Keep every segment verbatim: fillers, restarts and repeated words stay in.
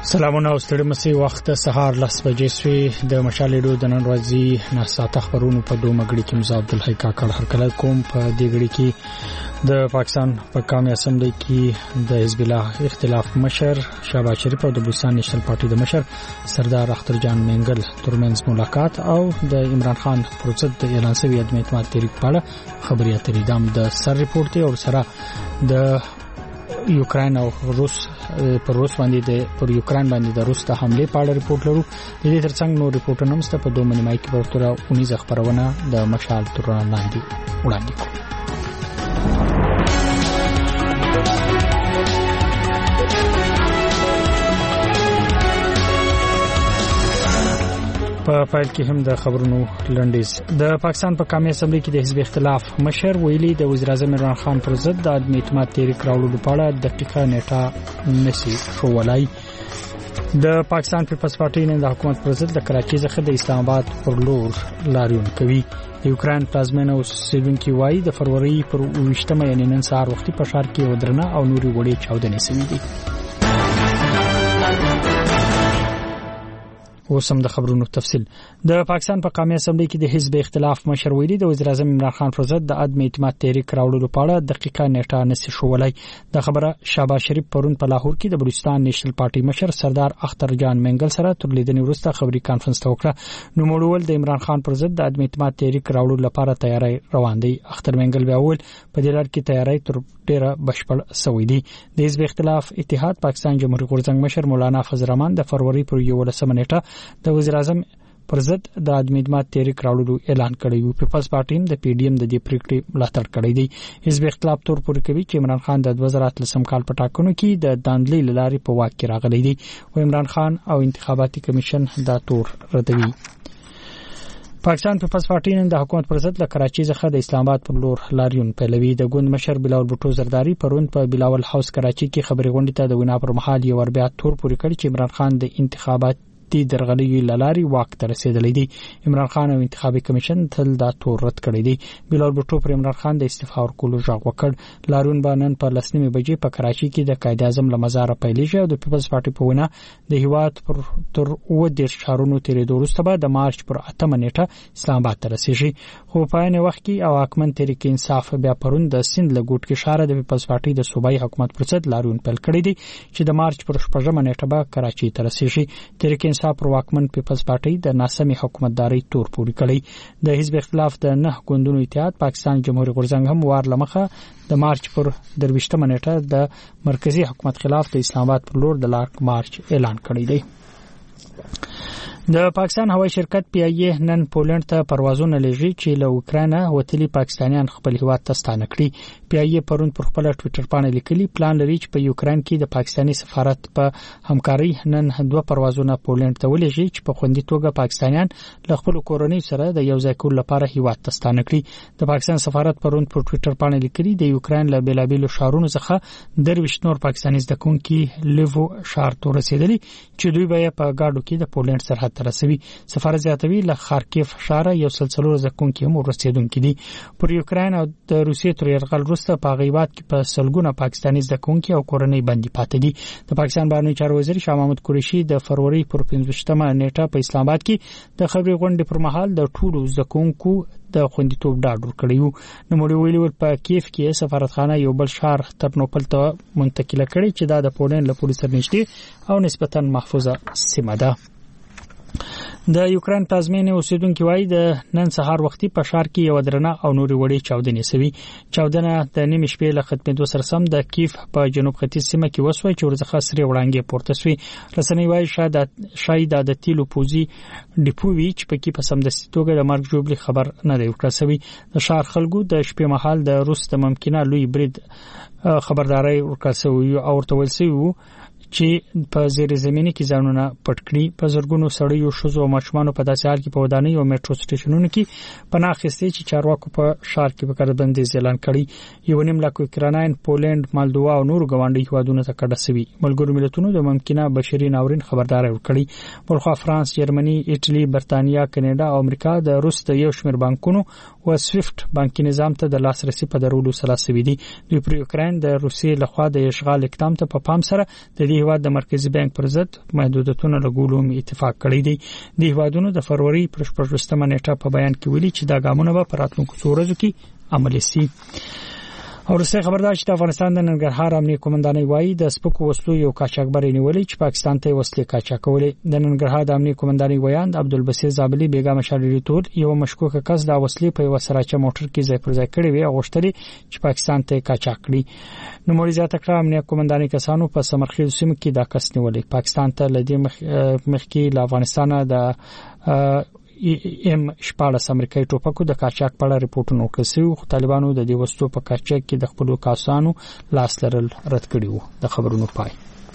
سلامونه او ستړي مسي وخت سهار لس بجې سوي د مشال ریډیو د نن ورځې نه ساته خبرونو په دوه مګړي کې مزه عبدالحی کاکړ هرکله کوم په دې غړي کې د پاکستان په قومي اسمبلی کې د حزب الله اختلاف مشر شهباز شریف او د بلوچستان نېشنل پارټي د مشر سردار اختر جان منګل ترمنځ ملاقات او د عمران خان پروسد د اعلان شوی عدم اعتماد تحریک په اړه خبري اترې دام د سر ریپورت او سره د یوکرين او روس پر روس باندې د پر یوکرين باندې د روس د حمله په اړه ریپورت لرو د دې ترڅنګ نو ریپورټونه هم ست په دوه منیمای کې ورته اونیزه خبرونه د مشال تر لاندې وړاندې کوي په فایل کې هم د خبرونو لنډیز د پاکستان په قومي اسمبلی کې د حزب اختلاف مشر ویلي د وزیر اعظم عمران خان پر ضد د عدم اعتماد تحریک راوړلو په اړه دقیقه نیټه نشي شوولای د پاکستان پیپلز پارټي نن د حکومت پر ضد د کراچۍ څخه د اسلام آباد پر لور لاریون کوي د یوکرين پلازمینه اوسیدونکو وايي د فروری پر وشتمه یعنی نن سهار وختي په ښار کې ودرنه او نوري وړي چاودنې سوي دي اوسم د خبرونو تفصيل د پاکستان په قومي اسمبلی کې د حزب اختلاف مشر ویلي د وزیر اعظم عمران خان پر ضد د عدم اعتماد تحریک راوړلو په اړه دقیقه نیټه نشي شوولای د خبره شهباز شریف پرون په لاهور کې د بلوچستان نېشنل پارټي مشر سردار اختر جان منګل سره تر لیدنې وروسته خبري کانفرنس ته وکړه نو موړول د عمران خان پر ضد د عدم اعتماد تحریک راوړلو لپاره تیاری روان دی اختر منګل بیا ول په دې لړ کې تیاری تر ډیره بشپړ شوې دي د حزب اختلاف اتحاد پاکستان جمهوریت غورځنګ مشر مولانا فضل الرحمن د فروری پر یولسمه نیټه د وزیر اعظم پر ضد د عدم اعتماد تحریک راوړلو اعلان کړی و پیپلز پارټي د پی ډی ایم د دې پریکړې ملاتړ کړی دی حزب اختلاف تور پورې کوي چې عمران خان د دوه زره اتلسم کال په ټاکنو کې د داندلې لارې په واک کې راغلی دی او عمران خان او انتخاباتي کمیشن دا تور ردوي پاکستان پیپلز پارټي نن د حکومت پر ضد له کراچۍ څخه د اسلام آباد پر لور لاریون پیلوي د ګوند مشر بلاول بوټو زرداری پرون په بلاول هاوس کراچۍ کې خبري غونډه ته د وینا پر مهال یو ور بیا تور پورې کړی چې عمران خان د انتخابات تی درغلي لاري واک ته رسیدلی دی عمران خان او انتخابي کمیشن تل دا تور رد کړی دی بلال بوټو پر عمران خان د استعفا ورکولو ژغ وکړ لاریون باندې په لسنیمه بجې په کراچۍ کې د قائد اعظم لمزار پیلېږي او د پیپلز پارټي په ونه د هیواد پر تر و د شهرونو تیرې دوروسته به د مارچ پر اتمه نیټه اسلام آباد ته رسیږي خو په عین وخت کې او حکومت تحریک انصاف بیا پرون د سند لګوټ کې شهر د پیپلز پارټي د صوبایي حکومت پر ضد لاریون پیل کړی دی چې د مارچ پر شپږمه نیټه به کراچۍ ته رسیږي تحریک انصاف پر واکمن پیپلز پارټي د ناسمي حکومتداري تور پوري کړی د حزب اختلاف د نه ګوندونو اتحاد پاکستان جمهوریت غورځنګ هم وار لمخه د مارچ پر درويشتمه نیټه د مرکزی حکومت خلاف د اسلام آباد پر لور د لاک مارچ اعلان کړی دی د پاکستان هوایي شرکت پی ای ای نن پولند ته پروازونه لږی چې له اوکرانه وتلي پاکستانیان خپل هیواد ته ستانه کړي پی ای ای پرون پر خپل ټوئیټر باندې لیکلي پلان لري چې په یوکرين کې د پاکستاني سفارت په همکاري نن دوه پروازونه پولند ته ولېږي چې په خوندي توګه پاکستانیان له خپل کورنۍ سره د یو ځای کول لپاره هیواد ته ستانه کړي د پاکستان سفارت پرون پر ټوئیټر باندې لیکلي د یوکرين له بیلابیلو شهرونو څخه درويشت نور پاکستاني زدکونکي لیوو شهر ته رسیدلي چې دوی به په گاډو کې د پولند سرحد رسوي سفارت زیاتوي له خارکیف ښار یو سلسله زکونکي هم ورسېدونکي دي پر یوکرين او د روسیې تر یرغل وروسته په غیبات کې په سلګونه پاکستاني زکونکي او کورنۍ باندې پاتې دي د پاکستان بهرنی چارو وزیر شاه محمود قریشي د فروری پر پنځوستمه نیټه په اسلام آباد کې د خبري غونډې پر مهال د ټولو زکونکو د خوندیتوب ډاډ ورکړیو نو موږ ویلو په کیف کې سفارتخانه یو بل شهر ترنوپل ته منتقل کړي چې دا د پولند له پولیسو نشته او نسبتا محفوظه سیمه ده د یوکرين پلازمینه اوسیدونکو وايي د نن سهار وختي په ښار کې یو درنه او نوري وړي چاودنې سوي چاودنه د نیمه شپې له خدمت سره سم د کیف په جنوب ختیځ سیمه کې وسوي چې ورځخه سری وړاندې پورته سوي رسنۍ وايي شاید شاید د تیلو پوزي ډیپو وی چې په کې په سم د ستوګه د مرګ جوړلی خبر نه دی ورکړ سوي د ښار خلکو د شپې مهال د روس د ممکنه لوی برید خبرداري ورکړ سوي او ورته ویل سوي چې په زیر زمینی کې ځانونه پټ کړي په زرګونو سړیو شوزو او ماشومان په داسې حال کې په ودانۍ او میټرو سټیشنونو کې پناه اخیستي چې چارواکو په ښار کې په کاربندیز اعلان کړی یو نیم لاکو اوکرانین پولند مالدووا او نور غونډي هیوادونو ته کډه سوي ملګرو ملتونو د ممکنه بشري ناورین خبرداري ورکړي بلخوا فرانس جرمني ایټالي برتانیا کاناډا او امریکا د روس د یو شمېر بانکونو او سویفټ بانکي نظام ته د لاسرسي په درولو سره سوي دي د یوکرين د روسیې لخوا د اشغال اقدام ته په پام سره د دې هیواد د مرکزی بانک پر ضد محدودیتونه لګولو اتفاق کړی دی. د هیوادونو د فروری پر شپږمه نیټه په بیان کې ویلي چې دا ګامونه به په راتلونکو څو ورځو کې عملي شي. او رسې خبردار چې د افغانستان د ننګرهار امنیه قومندانۍ وایي د سپکو وسلو یو قاچاقبر نیولې چې پاکستان ته وسلې قاچاقولې. د ننګرهار د امنیه قومندانۍ ویاند عبدالبصیر زابلی بیګا مشالې ټول یو مشکوک کس د وسلې په وسراچه موټر کې ځای پر ځای کړی وي او غوښتلې چې پاکستان ته قاچاق کړي. نو مریضات کړه امنیه قومندانۍ کسانو په سمرخیل سیمه کې دا کس نیولې. پاکستان ته لدې مخ کې له افغانستان د ام شپاړس امریکایي ټوپکو د قاچاق په اړه ریپورتونه وکړي خو طالبانو د دې وسلو په قاچاق کې د خپل کاسانو لاس لرل رد کړي وو. د خبرونو پای.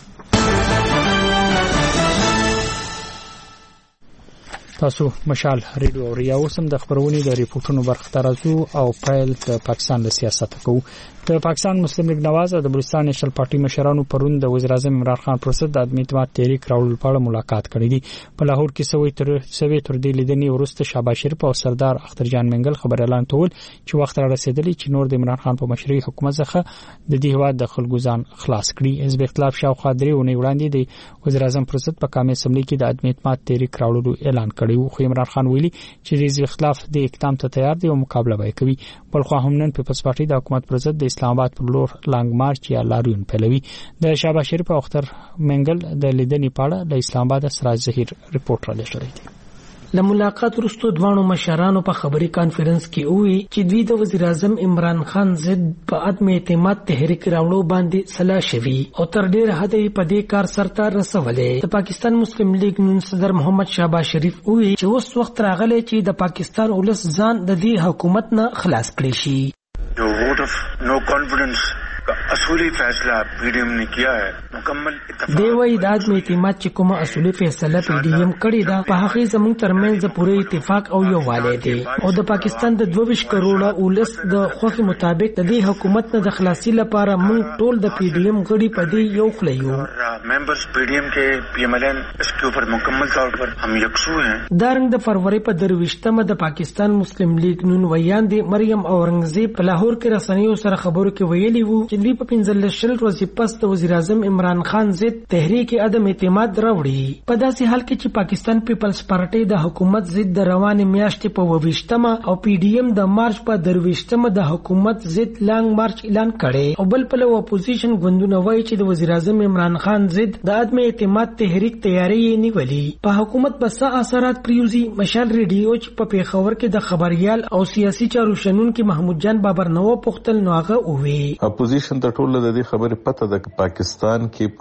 تاسو مشال ریډیو او ریا اوسم د خبرونې د ریپورتونو برخه ترازو او پایل د پاکستان له سیاست کوو. د پاکستان مسلم لیگ نواز او د بلوچستان نېشنل پارټي مشرانو پرون د وزیر اعظم عمران خان پر ضد د عدم اعتماد تحریک راوړلو په اړه ملاقات کړې دي. په لاهور کې سوي تر سوي تر دې لیدنې وروسته شهباز شریف او سردار اختر جان منګل خبر اعلان کول چې وخت را رسیدلی چې نور د عمران خان په مشرۍ حکومت څخه د دې هواد د خلکو ځان خلاص کړي. حزب اختلاف شاوخوا درې ونې وړاندې د وزیر اعظم پر ضد په قومي اسمبلی کې د عدم اعتماد تحریک راوړلو اعلان کړی و. خو عمران خان ویلي چې د حزب اختلاف د اقدام ته تیار دی او مقابله به کوي. بل خو هم نن پیپلز پارټي د حکومت پر ضد د اسلام آباد پر لور لانګ مارچ یا لاریون پیلوي. د شهباز شریف او اختر منګل د لیدنې په اړه د اسلام آباد سراج ظهیر ریپورت را لېږلی دی. له ملاقات وروسته دوانو مشرانو په خبري کانفرنس کې وی چې دوی د وزیر اعظم عمران خان ضد په عدم اعتماد تحریک راوړو باندې صلاح شوي او تر ډېر حد په دې کار سرته رسولې. د پاکستان مسلم لیگ نون صدر محمد شهباز شریف وی چې اوس وخت راغلی چې د پاکستان ولس ځان د دې حکومت نه خلاص کړي شي. जो vote of no confidence का اصولي فیصله پی ڈی ایم نے کیا ہے مکمل اتفاق دی وای د عدم اعتماد چې کومه اصولي فیصله پی ډی ایم کړې ده په هغه زموږ ترمنځ پوره اتفاق او یووالی دی او د پاکستان د دوه ویشت کروڑه ولس د خوښي مطابق د دې حکومت نه د خلاصي لپاره موږ ټول د پی ډی ایم غړي په دې یو خلیو ممبرز پی ڈی ایم کے پی ایم ایل این اس کے اوپر مکمل طور پر هم یکسو ہیں. دارنګ د فروری په درويشتمه د پاکستان مسلم لیگ نون ویاندې مریم اورنګزیب په لاهور کې رسنیو سره خبرو کې ویلي وو چې دوی په پنځل شل ورځې پس د وزیر اعظم عمران خان ضد تحریک عدم اعتماد راوړي. په داسې حال کې چې پاکستان پیپلز پارټي د حکومت ضد د روانې میاشتې په وویشتمه او پی ډی ایم د مارچ په درويشتمه د حکومت ضد لانګ مارچ اعلان کړي او بل په اپوزیشن غوندونه وایي چې د وزیر اعظم عمران خان ضد د عدم اعتماد تحریک تیاری نیولې. په حکومت بس اثرات پریوزي مشال ریډیو چې په پیښور کې د خبريال او سیاسي چارو شنونکو محمود جان بابر نو پختل نوغه اووي. اپوزیشن ته ټول د دې خبرې پته ده چې پاکستان کې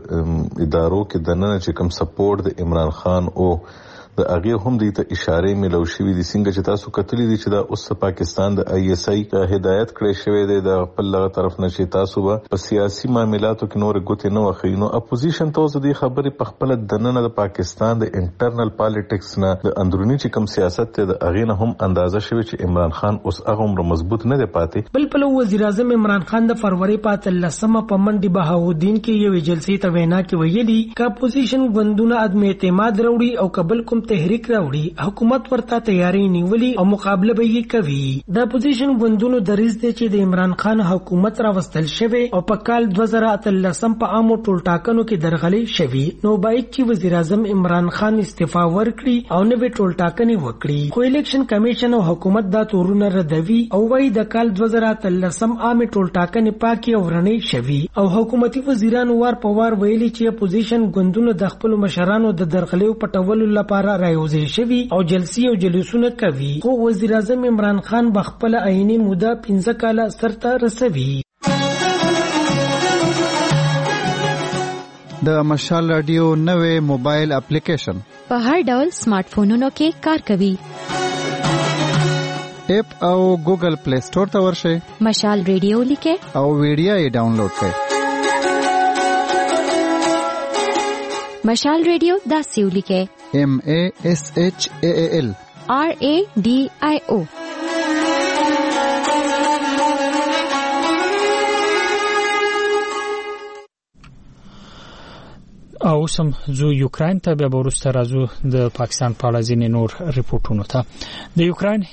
په ادارو کې د نن چې کوم سپورټ د عمران خان او د هغه هم د اشاره ملو شوې دي څنګه چې تاسو کتلې دي چې دا اوس پاکستان د آی اس آی ته هدایت کړی شوی دی د خپل لغه طرف نشي تاسو په سیاسي معاملاتو کې نور ګوتې نه وخینو. اپوزیشن ته اوس د خبرې په خپل د نن د پاکستان د انټرنل پالیټکس نه د اندرونی چې کوم سیاست ته د هغه نه هم اندازه شوی چې عمران خان اوس هغه عمر مضبوط نه دی پاتې. بل په وزیر اعظم عمران خان د فروری په اتلسمه په منډي بهاودین کې یو جلسې ته وینا کې ویلي چې اپوزیشن غوندونه عدم اعتماد راوړي او قبل کوم تحریک راوړي حکومت ورته تیاری نیولي او مقابله به یې کوي. د اپوزیشن غوندونو دریځ دی چې د عمران خان حکومت راوستل شوی او په کال دوه زره اتلسم په عامو ټولټاکنو کې درغلي شوی نو باید چې وزیر اعظم عمران خان استعفا ورکړي او نوې ټولټاکنې وکړي. خو الیکشن کمیشن او حکومت دا تورونه ردوي او وايي د کال دوه زره اتلسم عامه ټولټاکنې پاکي او ورنۍ شوی او حکومتي وزیرانو وار په وار ویلي چې اپوزیشن غوندونو د خپل مشرانو د درغلیو پټولو لپاره رايوځي شوی او جلسې او جلوسونه کوي. خو وزیر اعظم عمران خان بخپل عیني موده پنځه کاله سرته رسوي. د مشال رادیو نوې موبایل اپلیکیشن په هر ډول سمارټ فونونو کې کار کوي. اپ او ګوګل پلی سٹور ته ورشئ. مشال رادیو لیکه او ویډیو یې ډاونلوډ کړئ. مشال رادیو دا سیو لیکه M A S H A A L R A D I O. او سم زو یوکرين ته به ورسته راځو د پاکستان په اړه ځینې نور ریپورتونو ته. د یوکرين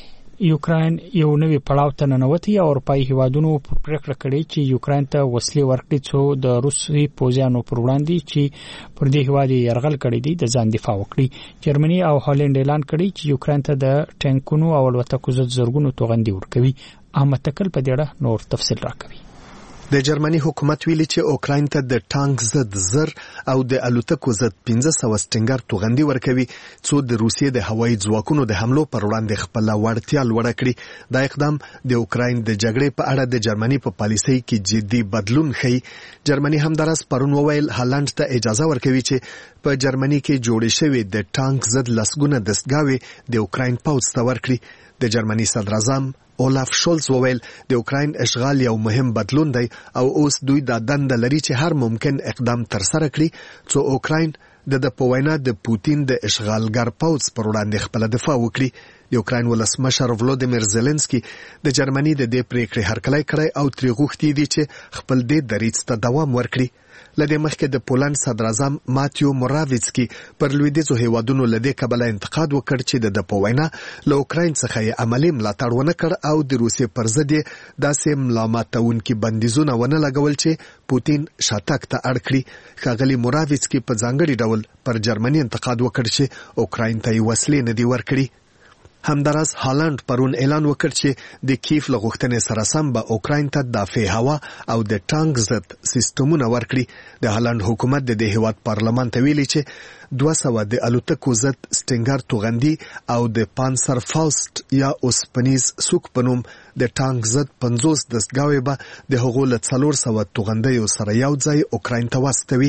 یوکرين یو نوی پړاو ته ننوتی او اروپאי هیوادونو پریکړه کړې چې یوکرين ته وسلې ورکړي څو د روسي پوځیانو پر وړاندې چې پر دې هیواد یرغل کړی دی د ځان دفاع وکړي. جرمني او هالند اعلان کړی چې یوکرين ته د ټانکونو او الوتکو زرګونو توغندي ورکوي. احمد تکل په دې اړه نور تفصیل راکوي. د جرمني حکومت ویلي چې اوکراین ته د ټانک ضد زر او د الوتکو ضد پنځه سوه سټینګر توغندي ورکوي څو د روسیې د هوایي ځواکونو د حملو پر وړاندې خپل وړتیا لوړه کړي. دا اقدام د اوکراین د جګړې په اړه د جرمني په پالیسۍ کې جدي بدلون ښيي. جرمني همدارس پرون وویل هالند ته اجازه ورکوي چې په جرمني کې جوړې شوې د ټانک ضد لسګونه دستګاوې د اوکراین پوځ ته ورکړي. د جرمني صدراعظم اولاف شولز وویل د اوکراین اشغال یو مهم بدلون دی او اوس دوی د دنده لري چې هر ممکن اقدام ترسره کړي څو اوکراین د د په وینا د پوتین د اشغالګر پوځ پر وړاندې خپل دفاع وکړي. د اوکراین ولسمشر ولودیمیر زيلنسکي د جرمني د دې پریکړې هرکلی کړی او تری غوښتي دي چې خپل دې دریځ ته دوام ورکړي. لدې مخکې د پولند صدراعظم ماتیو موراویڅکی پر لویدیځو هیوادونو لدې کبله انتقاد وکړ چې د په وینا له اوکراین څخه یې عملي ملاتړ ونه کړ او د روسیې پر ضد داسې ملامتونکي بندیزونه ونه لګول چې پوتین شاتګ ته اړ کړي. ښاغلي موراویڅکی په ځانګړي ډول پر جرمني انتقاد وکړ چې اوکراین ته یې وسلې نه دي ورکړي. همدارس هالند پرون اعلان وکړ چې د کیف له غوښتنې سره سم به اوکراین ته دافع هوا او د ټانک ضد سیستمونه ورکړي. د هالند حکومت د دې هیواد پارلمان ته ویلي چې دوه سوه د الوتکو ضد سټینګر توغندي او د پانسر فاوست یا اوسپنیز سوک په نوم د ټانک ضد پنځوس دستګاوې به د هغو له څلور سوه توغندیو سره یو ځای اوکراین ته واستوي.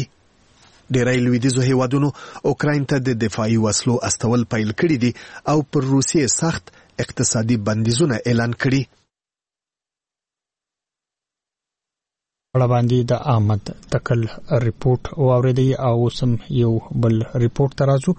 ډیری لویدیځو هیوادونو اوکراین ته د دفاعي وسلو استول پیل کړي دي او پر روسیې سخت اقتصادي بندیزونه اعلان کړي. وړ باندې د احمد تکل ریپورت واوریدي او سم یو بل ریپورت ترازو.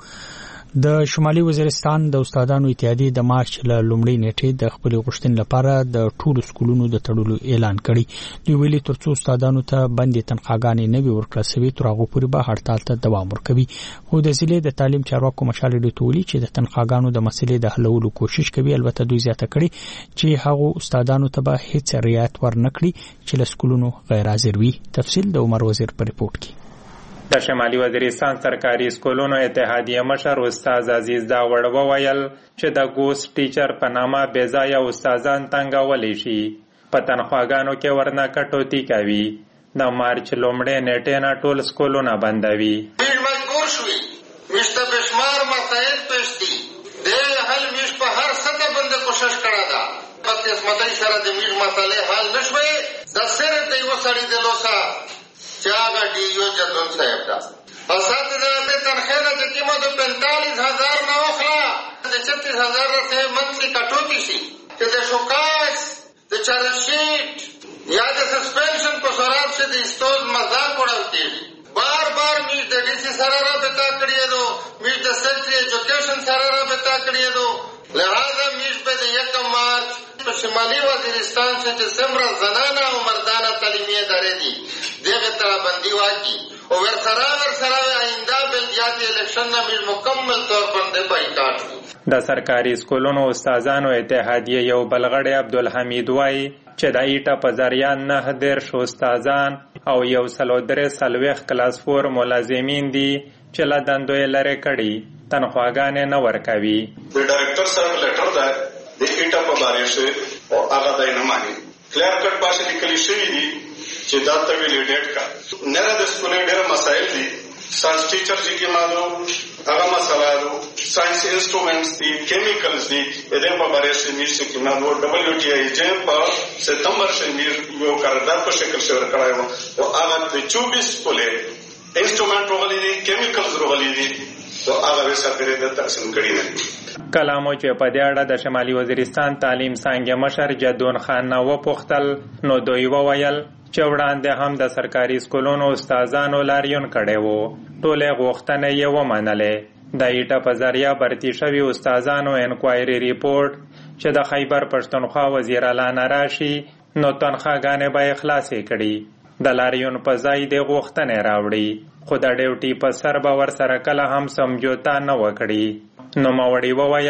د شمالي وزیرستان د استادانو اتحادیې د مارچ له لومړۍ نیټې د خپل غوښتنې لپاره د ټولو سکولونو د تړلو اعلان کړی. دوی ویلي ترڅو استادانو ته بندي تنخواګانې نه وي ورکړل شوې تر هغو پورې به هړتال ته دوام ورکوي. خو د ضلع د تعلیم چارواکو مشال ډیټو ویلي چې د تنخواګانو د مسلې د حلولو کوشش کوي. البته دوی زیاته کړي چې هغو استادانو ته به هیڅ رعایت ورنکړي چې له سکولونو غیر حاضر وي. تفصیل د عمر وزیر په ریپورت کې. د شمالي وزیرستان سرکاري سکولونو اتحادیه مشر استاد عزیز داوړ وویل چې د ګوست ټیچر په نامه بې ځایه استادان تنګولی شي په تنخواګانو کې ورنه کټوتي کوي. د مارچ لومړۍ نیټې نه ټول سکولونه بندوي. مجبور شوي موږ ته بشمار مسایل پیش دي د حل موږ په هر سطح باندې کوشش کړې ده. په قسمتۍ سره د موږ مسالې حل نه شوې. د صرف د یو سړي د لوسه چاگا ڈیو جدون صاحب دا اساتذہ تے تنخواہ نہ قیمت پینتالیس ہزار نہ اخلا چھتیس ہزار سے منتھلی کٹوتی سی کہ دے شوکاس دے چارج شیٹ یا دے سسپینشن کو سراب سے دے استوز مذاق اڑاوتی بار بار میش دے ڈی سی سرارا بتا کریے دو میش دے سیکٹری ایجوکیشن سرارا بتا کریے دو. لہذا میش پہ دے یکم مارچ شمالی وزیرستان سے جسمرا زنانہ و مردانہ تعلیمی ادارے دی دیگه طرح بندی واقعی اور ورسرا ورسرا آئندہ بلدیاتی الیکشن میں مکمل طور پر دے بائیکاٹ ہوئی. د سرکاري سکولونو استادانو اتحادیه یو بلغړی عبدالحمید وای چې د ایټه په ذریعہ نه دېرش استادان او یو سلو درې څلوېښت کلاس فور ملازمین دي چې له دندو یې لرې کړي تنخواګانې نه ورکوي. د ډایرکټر سره لیټر ده د ایټه په باره کې او هغه دای نه مانی کلیر کټ باشه لیکلی شوی دي چې دا ته ویلې ډیټ کا نه د سکولې ډېر مسایل دي. ساينس ټیچر چې کې مالو هغه مسله ده ساينس انسټرومنټس دي کیمیکلز دي دغه په باره کې نشي کې مالو ډبلیو ټي آی جې په سپتمبر کې یو قرارداد په شکل سره کړایو او هغه د چوبیس سکولې انسټرومنټ وغلي دي کیمیکلز وغلي دي او هغه وسه پرې د تقسیم کړی نه. کلامو چې په دې اړه د شمالي وزیرستان تعلیم څانګې مشر جدون خان نه وپوښتل نو دوی وویل چې وړاندې هم د سرکاري سکولونو استادانو لاریون کړی وو ټولې غوښتنې یې ومنلې. د ایټه په ذریعہ برتی شوي استادانو انکوایري ریپورت چې د خیبر پښتونخوا وزیر اعلی راشي نو تنخواګانې به خلاصې کړي. د لاریون په ځای د غوښتنې راوړي خو د ډیوټي په سر به ورسره کله هم سمجوتا نه وکړي. نو ماوړي وویل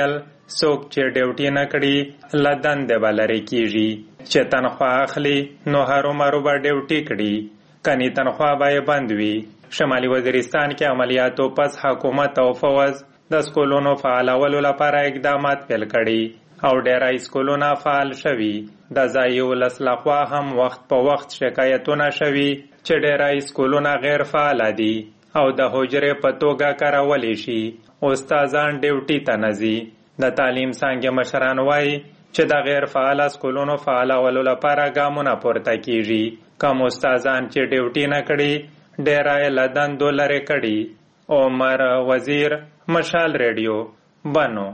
څوک چې ډیوټي نه کړي له دندې به لرې کیږي. چې تنخوا اخلي نو هرومرو به ډیوټي کړي، کني تنخوا به یې بند وي. شمالي وزیرستان کې عملیاتو پس حکومت او فوز د سکولونو فعالولو لپاره اقدامات پیل کړي او ډیری سکولونه فعال شوي. د ځایي ولس لخوا هم وخت په وخت شکایتونه شوي چې ډیری سکولونه غیر فعال دي او د حجرې په توګه کارولی شي. استادان ډیوټي ته نه ځي. د تعلیم څانګې مشران وایي چې د غیر فعال سکولونو فعالولو لپاره ګامونه پورته کیږي. کوم استادان چې ډیوټي نه کړي ډیری له دندو لرې کړي. عمر وزیر، مشال ریډیو، بنو.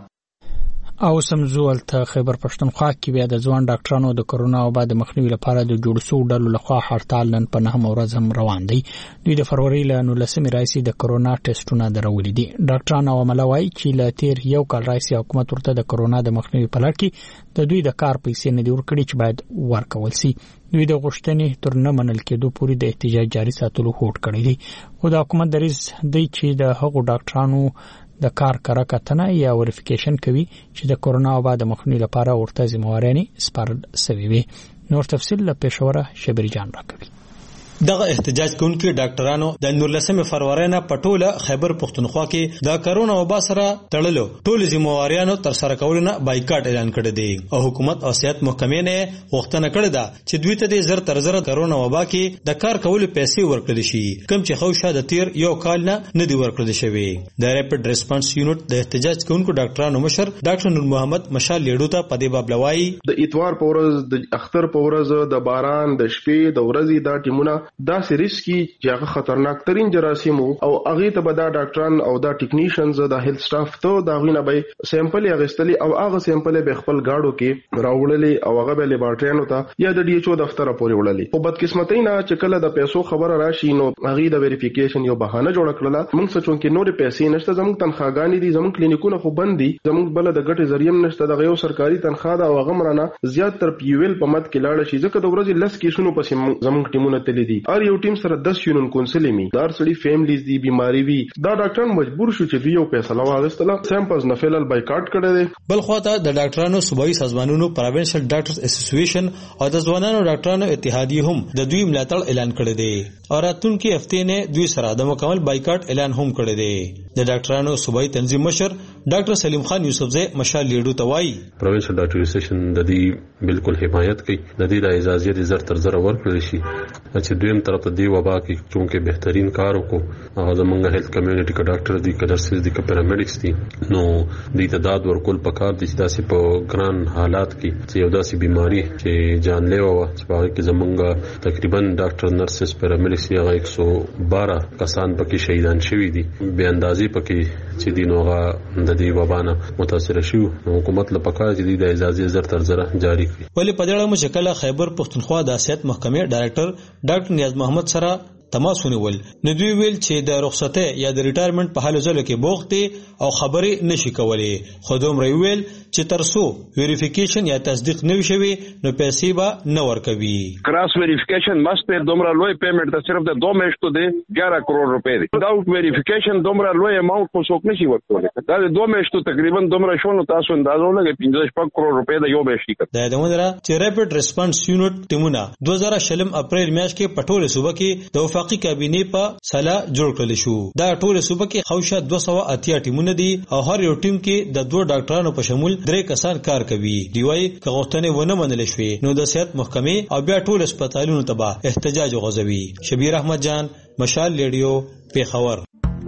او سمزول ته خیبر پښتونخوا کې بیا د ځوان ډاکټرانو د کرونا او بعد مخنیوي لپاره د جوړ شو ډلو لخوا هړتال نن په نهم ورځ هم روان دی. دوی د فروری له نولسمې راځي د کرونا ټیسټونه درولې دي. ډاکټران او عمله وایي چې له تیر یو کال راځي حکومت ورته د کرونا د مخنیوي په لړ کې د دوی د کار پیسې نه دی ورکړي چې باید ورکول شي. دوی د غوښتنې تر نه منل کېدو پورې د احتجاج جاري ساتلو هوډ کړی دی. خو د حکومت دریځ دی چې د هغو ډاکټرانو د کار کړه کتنه یا وریفیکیشن کوي چې د کرونا او بعد مخنیوي لپاره ورته ذمہواري سپارل شوی وي. نور تفصیل له پېښوره شبری جان راکوي. دغه احتجاج کوونکي ډاکټرانو د نولسمې فروری نه په ټوله خیبر پښتونخوا کې د کرونا وبا سره تړلو ټول ذمہواریانو تر سره کولو نه بایکاټ اعلان کړی دی او حکومت او صحت محکمې نه غوښتنه کړې ده چې دوی ته د زر تر زر کرونا وبا کې د کار کولو پیسې ورکړل شي، کوم چې خوښه د تیر یو کال نه نه دی ورکړل شوی. د ریپډ ریسپانس یونټ د احتجاج کوونکو ډاکټرانو مشر ډاکټر نور محمد مشال لیډو ته په دې باب لوایي د اتوار په ورځ د اختر په ورځ د باران د شپې د ورځې دا ټیمونه دا سریس کی چې هغه خطرناک ترين جراثیم او هغه ته به دا ډاکټران او دا ټیکنیشنز د هیلث سټاف ته دا غوینه به سیمپل اغستلی او هغه سیمپل به خپل گاډو کې راوړلې او هغه به لیبارټریانو ته یا د ډي ایچ او دفتر پورې وړلې. په بدقسمتۍ نه چې کله د پیسو خبره راشي نو هغه د ویریفیکیشن یو بهانه جوړ کړله. موږ سچون کې نور پیسې نشته، زموږ تنخواګانې دي، زموږ کلینیکونه خو بند دي، زموږ بل د ګټې ذریعہ نشته، د یو سرکاري تنخواه دا او هغه مرانه زیات تر پیویل په مد کې لاړ شي ځکه د ورځې لس کیسونو پسې زموږ ټیمونه تللی دي. ار یو ټیم سره دس یونن کونسل می دار سړي فیملیز دی بیماری وی دا ډاکټران مجبور شو چې دوی یو فیصله واغستله سیمپلز نه فیلل بایکاټ کړی دی. بل خواته د ډاکټرانو صوبایي سازمانونو پروینشل ډاکټرز اسوسییشن او د ځوانانو ډاکټرانو اتحادیه هم د دوی ملاتړ اعلان کړی دی او راتلونکي هفته نه دوی سره د مکمل بایکاټ اعلان هم کړی دی. د ډاکټرانو صوبایي تنظیم مشر ډاکټر سلیم خان یوسفزئی مشال لیډو ته وایي پروینشل ډاکټر اسوسییشن د دې بالکل حمایت کوي، د دې د اجازه زر تر زر ورکړل شي چې دویم طرف ته دی وبا کې چونکه بهترین کار وکړو هغه زمونږ هیلث کمیونټي کا ډاکټر دي، کا نرسز دي، کا پیرامیډکس دي، نو د تعداد ورکول پکار دي چې داسې په ګران حالات کې چې یو داسې بیماری چې جانلیوا و چې په کې زمونږ تقریبا ډاکټر نرسز پیرامیډکس هغه یک سو بارہ کسان پکې شهیدان شوي دي، به اندازې پکې چې دینوغه د دې وبانه متاثر شو. حکومت له پکار چې د اجازه زر تر زر جاری کړي. ولی په دې اړه مشکله خیبر پښتونخوا د صحت محکمې ډایرکټر ډاکټر نیاز محمد سره تماس ونیول نو دوی ویل چې د رخصته یا د ریټایرمنټ په حال ځل کې بوخت دي او خبرې نشي کولای. خو دوم ویل چې ترسو ویریفیکیشن یا تصدیق نه وشوي نو پیسې به نه ورکوي. کراس ویریفیکیشن مست دومره لوی پیمنٹ د صرف د دوه میاشتو دی ګیارہ کروڑ روپے دی. دا ویریفیکیشن دومره لوی اماونت کو څوک نشي ورکولای. دا د دوه میاشتو تقریبا دومره شونه تاسو اندازو لګي پنځه شپږ کروڑ روپے د یو میاشتې کړ. دا د مدره چې ریپډ ریسپانس یونټ ټیمونه دوه هزار شلم اپریل میاشت کې پټوله صوبه کې د وفاقي کابینه په سلا جوړ کړل شو. دا ټوله صوبه کې خوشا دوه سوه اتیا ټیمونه دي او هر یو ټیم کې د دوه ډاکټرانو په شمول درې کسان کار کوي. دیوای که غوښتنې ونه منل شي نو د صحت محکمې او بیا ټول هسپتالونو ته به احتجاج وغځوي. شبیر احمد جان، مشال ریډیو، پیښور.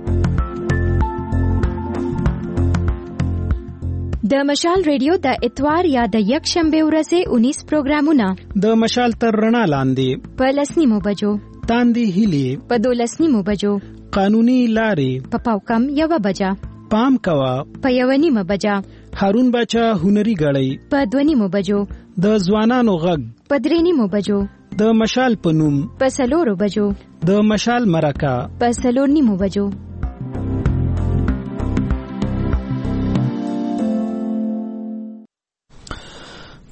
د مشال ریډیو د اتوار یا د یک شنبه ورځې انیس پروګرامونه د مشال تر رڼا لاندې په لسنیمو بجو، تاندې هیلي په دولسنیمو بجو، قانوني لارې په پاوکم یوه بجه، پام کوا په یوه نیمه بجه، هارون باچا هنري غړی په دوه نیمو بجو، د ځوانانو غږ په درې نیمو بجو، د مشال په نوم په څلورو بجو، د مشال مرکه په څلور نیمو بجو.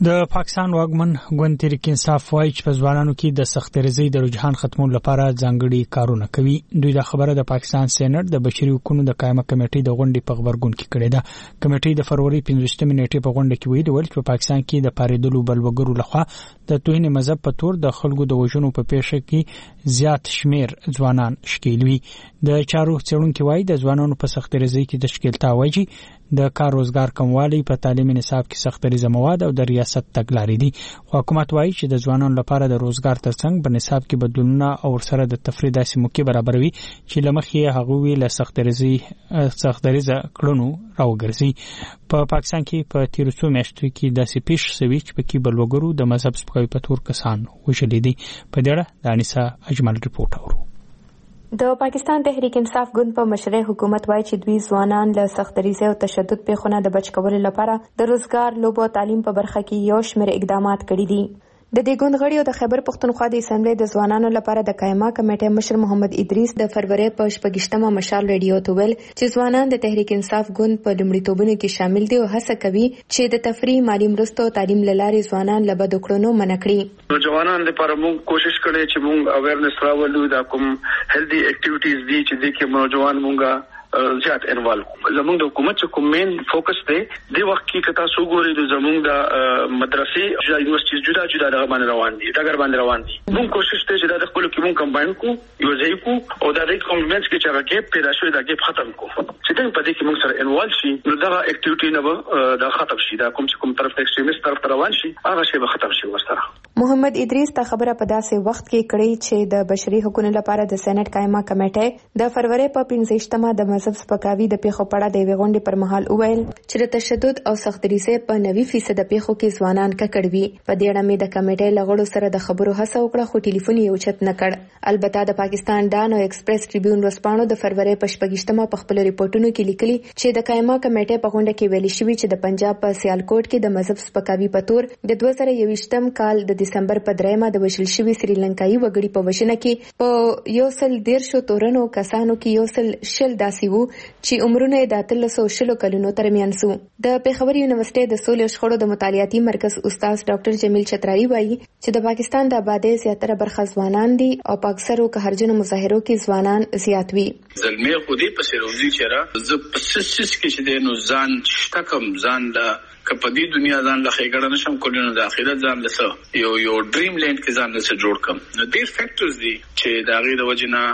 د پاکستان واګمن ګوند تحریک انصاف وايي چې په ځوانانو کې د سختګریزۍ د رجحان ختمولو لپاره ځانګړي کارونه کوي. دوی دا خبره د پاکستان سېنات د بشري حقوقو د قائمه کمیټې د غونډې په خبرګون کې کړې ده. کمیټې د فروری پنځوستمې نیټې په غونډه کې ویلي چې په پاکستان کې د پاریدلو بلوګرو لخوا د توهین مذهب په تور د خلکو د وژنو په پیښه کې زیات شمیر ځوانان شکیل وي. د چارو څېړونکو وايي د ځوانانو په سختګریزۍ کې د شکیلتا وجې د کار روزګار کموالی په تعلیمي نصاب کې سختګریزه مواد او د ریاست تګلارې دي. حکومت وايي چې د ځوانانو لپاره د روزګار ترڅنګ په نصاب کې بدلونونه او سره د تفرید داسې موقع برابروي چې لمخې هغوی له سختګریزي سختګریزه کړنو راوګرځي. په پاکستان کې په تیر څو میاشتو کې داسې پیښ شوي چې په کې بلوګرو د مذهب سپکاوي په تور کسان وژلي دي. په دې اړه د انیسا اجمل ریپورت اورو. د پاکستان تحریک انصاف ګوند په مشرۍ حکومت وايي چې دوی ځوانان له سختګریزۍ او تشدد پیښو نه د بچ کولو لپاره د روزګار، لوبو او تعلیم په برخه کې یو شمېر اقدامات کړي دي. د دې ګوند غړي او د خیبر پښتونخوا د اسمبلی د ځوانانو لپاره د قائمه کمیټې مشر محمد ادریس د فروری په شپږشتمه مشال ریډیو ته ویل چې ځوانان د تحریک انصاف ګوند په لومړیتوبونو کې شامل دي او هڅه کوي چې د تفریح، مالی مرستو او تعلیم له لارې ځوانان له بدو کړنو منع کړي. نو ځوانان لپاره موږ کوشش کړې چې موږ اویرنس راولو دا کوم هیلدي اکټیویټیز دي چې د کې نوجوان موږ زیات انوالو. زموږ د حکومت چې کوم مین فوکس دی د وخت کې کتا سو ګوري د زموږ د مدرسې او یونیورسيټي جدا جدا د باندې روان دي ډګر باندې روان دي. موږ کوشش ته چې د خپل کې موږ کمباین کو یو ځای کو او د ریټ کمپلیمنټس کې چې راګه پیدا شوی دا کې ختم کو چې دا په دې کې موږ سره انوال شي نو دا اکټیویټي نه دا ختم شي. دا کوم چې کوم طرف ایکستریمیست طرف روان شي هغه شی به ختم شي ورسره. محمد ادریس ته خبره په داسې وخت کې کړې چې د بشري حقوقو لپاره د سېنات قائمه کمیټې د فروری په پنځوستمه د مذهب سپکاوي د پیښو په اړه د یوې غونډې پر مهال وویل چې د تشدد او سختګریزۍ په نوي فیصد پیښو کې ځوانان ککړ وي. په دې اړه مې د کمیټې له غړو سره د خبرو هڅه وکړه خو ټلیفون یې اوچت نه کړ. البته د پاکستان ډان او ایکسپریس ټریبیون ورځپاڼو د فروری په شپږشتمه په خپل ریپورتونو کې لیکلي چې د قائمه کمیټې په غونډه کې ویل شوی چې د پنجاب په سیالکوټ کې د مذهب سپکاوي په تور د دوه زره یوویشتم کال د دسمبر په دریمه د وژل شوي سریلانکایي وګړي په وژنه کې په یو سل دیرشو تورنو کسانو کې یو سل شل داسې وو چې عمرونه د اتلسو شلو کلونو ترمنځ سو. د پیښور یونیورسيټي د سولې او شخړو د مطالعاتي مرکز استاد ډاکټر جمیل چتراری وایي چې د پاکستان د آبادی زیاتره برخه ځوانان دي او په اکثرو قهرجنو مظاهرو کې ځوانان زیات وي. زلمي خو دې په سروزي چیرې ز پسسس کې چې د نو ځان شتکم ځان لا کپدی دنیا ځان له خېګړه نشم کولای نو د اخرت ځان لسه یو یو ډریم لینډ کې ځان لسه جوړ کم. نو ډیر فیکټرز دي چې دا غي د وجنه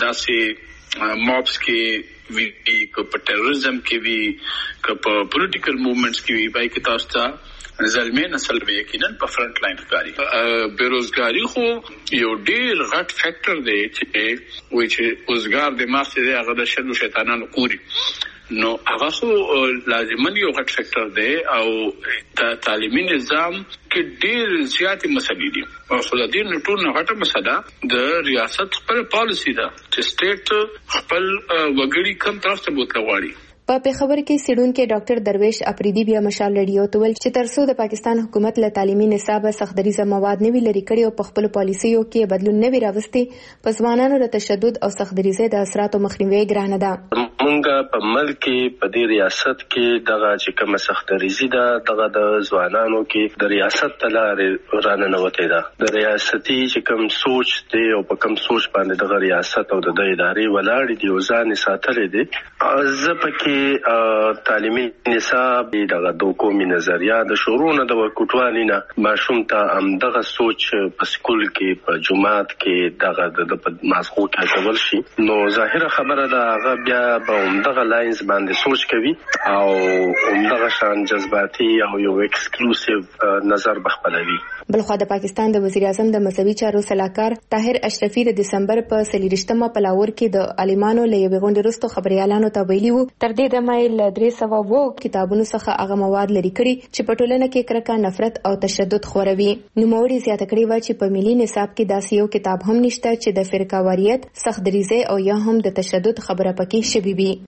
داسې موبس کې وی کو په ټیرریزم کې وی کو په پولیټیکل موومېنټس کې وی پای کې تاسو ته زلمي نسل به یقینا په فرنٹ لاین ښکاری. بیروزګاری خو یو ډیر غټ فیکټر دی چې وایي چې روزګار د ماسته دی هغه د شلو شیطانانو کوری نو هغه خو لازمن یو غټ فیکټر دی او د تعلیمي نظام کې ډیر زیاتې مسلې دي او خو د دې ټول نه غټه مسله د ریاست خپل پالیسی ده چې سټیټ خپل وګړي کم طرف ته بوتل غواړي. په پیښور کې سیډونکو ډاکټر درویش اپریدي بیا مشال ریډیو ته ویل چې ترڅو د پاکستان حکومت له تعلیمي نصاب سختګریزه مواد نه وی لري کړي او په خپل پالیسیو کې بدلون نه وی راوستي په ځوانانو د تشدد او سختګریزه د اثراتو مخنیوي ګرانه ده. مونږه په ملک کې په دې ریاست کې دغه چې کوم سختګریزي ده دغه د ځوانانو کې د ریاست تلارې رانه نوته ده. د ریاستي چې کوم سوچ دی او په کوم سوچ باندې دغه ریاست او د ادارې ولاړ دي او ځان ساتلې دي. زه پکې تعلیمي نصاب دغه د قومي نظریه د شورونه د ورکوټوالي نه ماشوم ته هم دغه سوچ په سکول کې په جماعت کې دغه د ماسخو کې کول شي نو ظاهره خبره ده هغه بیا به دغه لاینز باندې سوچ کوي او دغه شان جذباتي او یو ایکسکلوسیو نظر بخپلوي. بلخوا د پاکستان د وزیر اعظم د مذهبي چارو سلاکار طاهر اشرفي د دسمبر په سلیریشتمه په لاهور کې د عالمانو له یوې غونډې وروسته خبريالانو ته ویلي وو تر دې دمه له درې سوه اووه کتابونو څخه هغه مواد لري کړي چې په ټولنه کې کرکه، نفرت او تشدد خوروي. نوموړي زیاته کړې وه چې په ملي نصاب کې داسې یو کتاب هم نشته چې د فرقه‌واریت، سختګریزۍ او یا هم د تشدد خبره پکې شوې وي.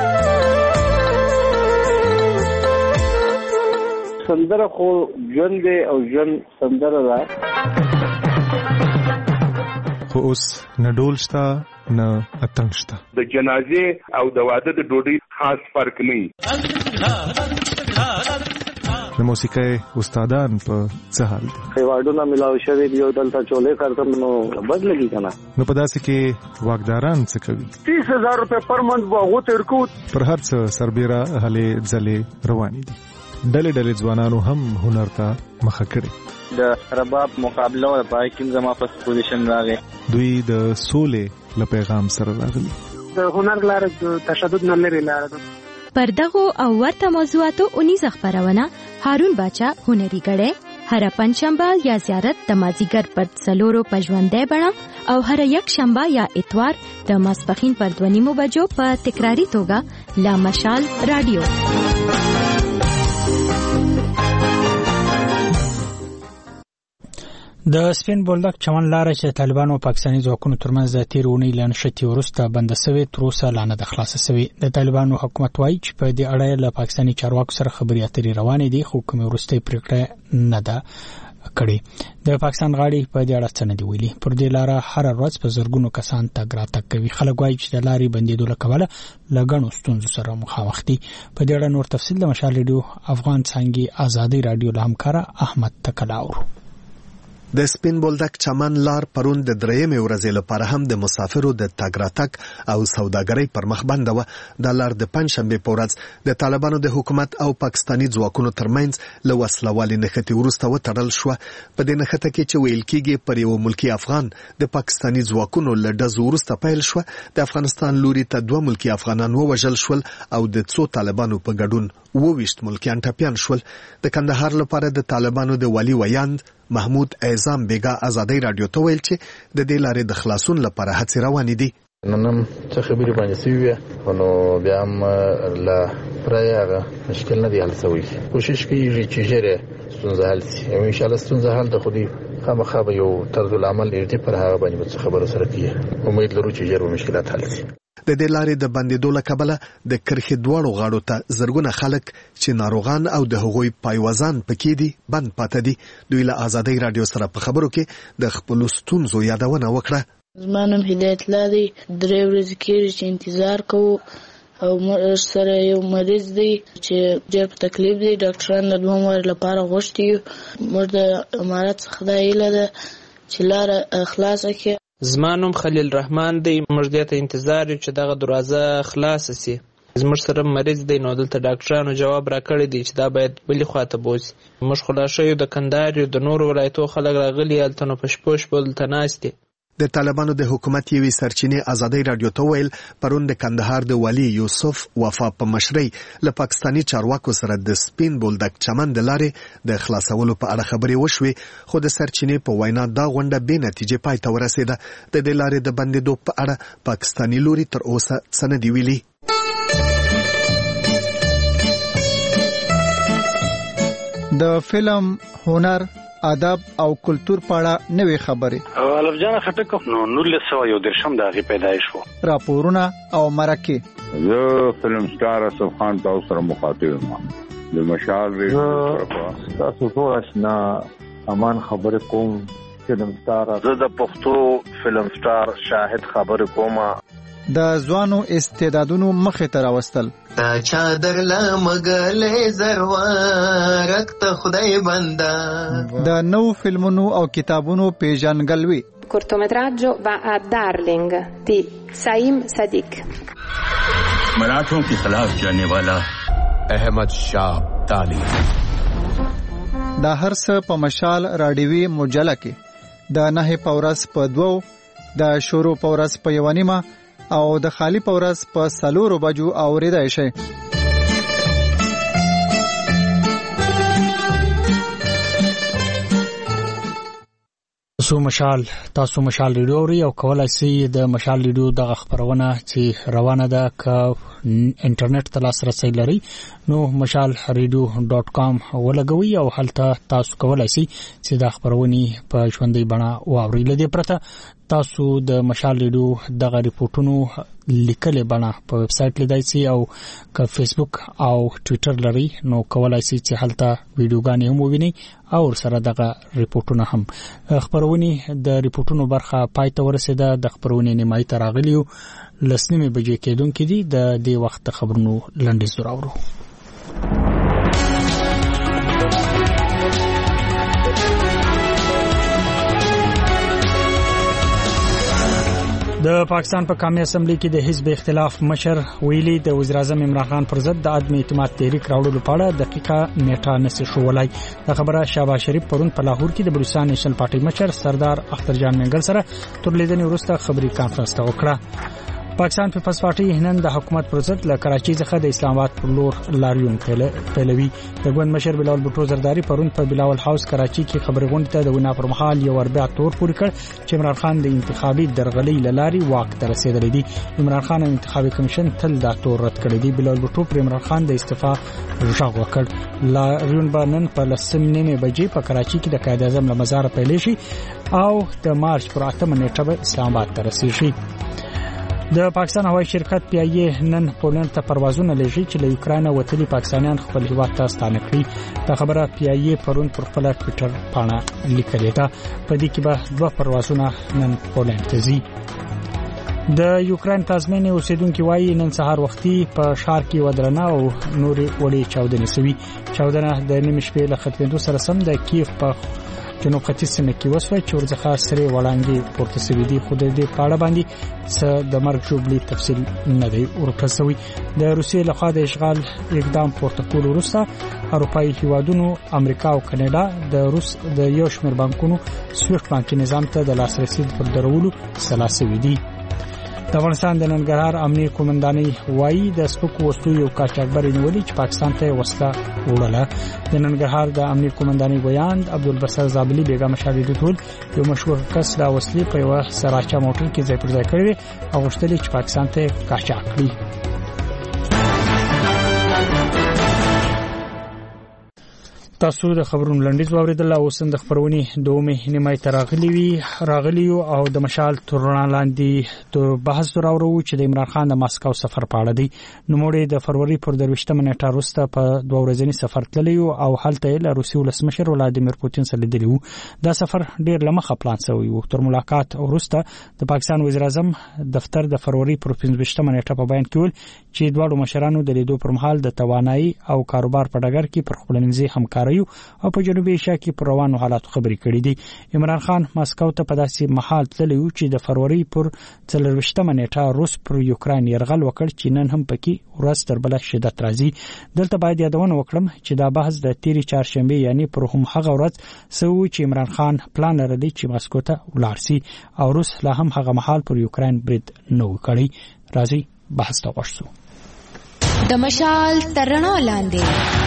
سندره خو ژوند دی او ژوند سندره ده خو اوس نه ډول شته نه اتڼ شته. د جنازې او د واده د ډوډۍ خاص فرق نه د موسیقۍ استادان په څه حال دي؟ ایوارډونه ملاوي شوی دی او دلته چولې کارتم نو بدلږي کنه. نو په داسې کې واګداران څه کوي؟ تیس هزار روپے پر منت باغو ترکو پر هر څه سربېره هلې ځلې روانې دي. ډلې ډلې ځوانانو هم هنر ته مخه کړې. د رباب مقابله او پای کې زما په پوزیشن راغی. دوی د سولې له پیغام سره راغلي. د هنر لاره د تشدد نه لري لاره ده. پر دغو او ورته موضوعاتو اونیز خبرونه هارون باچا هنري غړې هر پنځشنبه یا زیارت د مازیګر پر څلورو پژوندې بڼه او هر یک شنبه یا اتوار د ماسپخین پر دوه نیمو بجو په تکراری توګه لا مشال رادیو. د سپین بولدک چمن لاره چې طالبانو او پاکستاني ځواکونو ترمنځ د تیر اونۍ له نښتې وروسته بنده شوې تر اوسه لا نه ده خلاصه شوې. د طالبانو حکومت وایي چې په دې اړه له پاکستاني چارواکو سره خبرې اترې روانې دي، خو کومه وروستۍ پریکړه نه ده کړې. د پاکستان غاړي په دې اړه څه نه دی ویلي. پر دې لاره هر ورځ په زرګونو کسان تګ راتګ کوي. خلک وایي چې د لارې بندېدو له کبله له ګڼو ستونزو سره مخامخ دي. په دې اړه نور تفصیل د مشال ریډیو افغان څانګې آزادۍ رادیو له همکاره احمد تکلاور. د سپین بولدک چمن لار پرون د درېمې ورځې لپاره هم د مسافرو د تګ راتګ او سوداګرۍ پر مخ بنده وه. دا لار د پنځشنبې په ورځ د طالبانو د حکومت او پاکستاني ځواکونو ترمنځ له وسلوالې نښتې وروسته وتړل شوه. په دې نښته کې چې ویل کېږي پر یو ملکي افغان د پاکستاني ځواکونو له ډزو وروسته پیل شوه. د افغانستان لوري ته دوه ملکي افغانان ووژل شول او د څو طالبانو په ګډون وویشت ملکیان ټپیان شول. د کندهار لپاره د طالبانو د والي ویاند محمود اعظم بیگا آزادۍ رادیو ته ویل چې د دې لارې د خلاصون لپاره هڅې روانې دي. نن هم څه خبرې باندې سوي نو بیا هم لا پرای هغه مشکل نه دی حل شوی. کوشش کوي چې ژر ستونزه حل شي او ان شاء الله ستونزه حل د خودي خامخا به یو طرز العمل ارتي پر هغه باندې څه خبره سره کوي. امید لرو چې ژر مشکلات حل شي. د دې لارې د بندېدو له کبله د کرښې دواړو غاړو ته زرګونه خلک چې ناروغان او د هغوی پایوازان پکې دي بند پاته دي. دوی له آزادۍ رادیو سره په خبرو کې د خپلو ستونزو یادونه وکړه. زما نوم هدایت الله دی. درې ورځې کېږي چې انتظار کوو او سره یو مریض دی چې ډېر په تکلیف دی. ډاکټران د دوهم وار لپاره غوښتي یو. موږ د امارت څخه دا هیله ده چې لاره خلاصه کړي. زما نوم خلیل رحمان دی. موږ دې ته انتظار یو چې دغه دروازه خلاصه شي. زموږ سره مریض دی نو دلته ډاکټرانو جواب راکړی دی چې دا باید بلې خواته بوځي. موږ خلاصه یو د کندهار یو د نورو ولایتو خلک راغلي هلته نو په شپو شپو دلته ناست دي. د طالبانو د حکومت یوې سرچینې آزادۍ رادیو ته ویل پرون د کندهار د والي یوسف وفا په مشرۍ له پاکستاني چارواکو سره د سپین بولدک چمن د لارې د خلاصولو په اړه خبرې وشوې، خو د سرچینې په وینا دا غونډه بې نتیجې پای ته ورسېده. د دې لارې د بندېدو په اړه پاکستاني لوري تر اوسه څه نه دی ویلي. د فلم، هنر، ادب او کلچر په اړه نوې خبرې. الف جان خټک نو نولس سوه یو درشم د هغې پیدایش و. راپورونه او مرکې. زه فلم سټار اسف خان تاسو سره مخاطب یم. د مشال ریډیو تاسو ټول آشنا امان خبرې کوم. فلم سټار زه د پښتو فلم سټار شاهد خبرې کوم. د ځوانو استعدادونو مخې ته راوستل. تا چادر لا مګلې زروارک ته خدای بندا. د نو فلمونو او کتابونو پیژنګلوي. cortometraggio va a Darling di Saim Sadiq. मराठों के खिलाफ जाने वाला अहमद शाह ताली. دا هر څه په مشال رادیوي مجله کې د نه پورس په دوو، د شروع پورس په یو نیمه او د خالی پورس په سلورو بجو اوریدای شي. تاسو مشال تاسو مشال ریډیو ری او کولای شئ د مشال ریډیو د خبرونه چې روانه ده ک انټرنیټ ته لاسرسي لري نو مشال ریډیو ډاټ کام ولګوي او هلته تاسو کولای شئ چې د خبرونې په ژوندۍ بڼه واورئ. لدې پرته تاسو د مشال ریډیو دغه ریپورتونو لیکلې بڼه په ویب سټ لیدای شئ او ک فیسبوک او ټوئیټر لري نو کولای شئ چې هلته ویډیوګانې هم ووینئ او سره دغه ریپورتونه هم. خبرونه د ریپورتونو برخه پای ته ورسېده. د خبرونه نیمایي ته راغلیو لسنیمه بجې کېدونکې دي. د دې وخت خبرونو لنډیز راوړو. د پاکستان په قومي اسمبلی کې د حزب اختلاف مشر ویلي د وزیر اعظم عمران خان پر ضد د عدم اعتماد تحریک راوړلو په اړه دقیقه نیټه نشي شولای. د خبره شهباز شریف پرون په لاهور کې د بلوچستان نېشنل پارټي مشر سردار اختر جان منګل سره تر لیدنې وروسته خبري کانفرنس ته وکړه. پاکستان پیپلز پارټي نن د حکومت پر ضد له کراچۍ څخه د اسلام آباد پر لور لاریون پیلوي. د ګوند مشر بلال بوټو زرداری پرون په بلاول هاوس کراچۍ کې خبري غونډه ته د وینا پر مهال یو وربع تور پوري کړ چې عمران خان د انتخابي درغلۍ لاري واک ته رسیدلی دی. عمران خان او انتخابي کمیشن تل دا تور رد کړی دی. بلال بوټو پر عمران خان د استعفا غږ وکړ. لاریون باندې په لسم نیمه بجې په کراچۍ کې د قائد اعظم له مزار پیل شي او د مارچ پر اتمه نیټه به اسلام آباد ته رسیږي. د پاکستان هوایي شرکت پی ای ای نن پولند ته پروازونه لږی چې له یوکرين وتلي پاکستانیان خپل هیواد ته ستانه کړي. دا خبره پی ای ای پرون پر خپل ټوئیټر باندې لیکلې ده. په دې کې به دوه پروازونه نن پولند ته ځي. د یوکرين پلازمینې اوسیدونکو وایي نن سهار وختي په شهر کې ودرنه او نوري وړي چاودنې سوي. چاودنه د نیمه شپې له ختمېدو سره سم د کیف په جنوب ختیځ سیمه کې وسوه چې ورڅخه سره وړاندې پورته سوي دي. خو د دې پاړه باندې څه د مرګ جوړلي تفصیل نه دی ورکړی. د روسیې لخوا د اشغال اقدام پورته کول وروسته اروپאי هیوادونو امریکا او کاناډا د روس د یو شمېر بانکونو سویفټ بانکي نظام ته د لاسرسي پر درولو سلاسوي دي. د افغانستان د ننګرهار امنیه قومندانۍ وایي د سپکو وسلو یو قاچاقبر نیولې چې پاکستان ته وسله وړله. د ننګرهار د امنیه قومندانۍ ویاند عبدالبصر زابلي بیگم شاهد ټول یو مشهور کس د وسلې په یو سراچا موټر کې ځای پر ځای کړی او غوښتل چې پاکستان ته قاچاق کړي. تاسو د خبرونو لنډیز واوریدل او اوس د خبرونې دومې نیمه تراغلی وی راغلی او د مشال تورنا لاندې د بحث راوړو چې د عمران خان د ماسکو سفر په اړه دی. نوموړی د فروری پر درويشتمه نیټه وروسته په دوه ورځنی سفر تللی او هلته له روسي ولسمشر ولادیمیر پوتین سره لیدلی وو. دا سفر ډیر لمخه پلان شوی وو. تر ملاقات وروسته د پاکستان وزیر اعظم دفتر د فروری پر پنځوستمه نیټه په بیان کې ویل چې دواړو مشرانو د لیدو پر مهال د توانایي او کاروبار په ډګر کې پر خپلمنځي همکاري او په جنوبي ایشیا کې پر روانو حالاتو خبرې کړې دي. عمران خان ماسکو ته په داسې محل تللی و چې د فروری پر څلرويشتمه نیټه روس پر یوکرين يرغل وکړ چې نن هم پکې ورځ تر بل شدت راځي. دلته باید یادونه وکړم چې دا بحث د تیری چهارشنبه یعنی پر هم هغه ورځ سو چې عمران خان پلان لري چې ماسکو ته ولاړ شي او روس لا هم هغه محل پر یوکرين برید نه وکړي. راځي بحث ته ورشو. د مشال ترڼو لاندې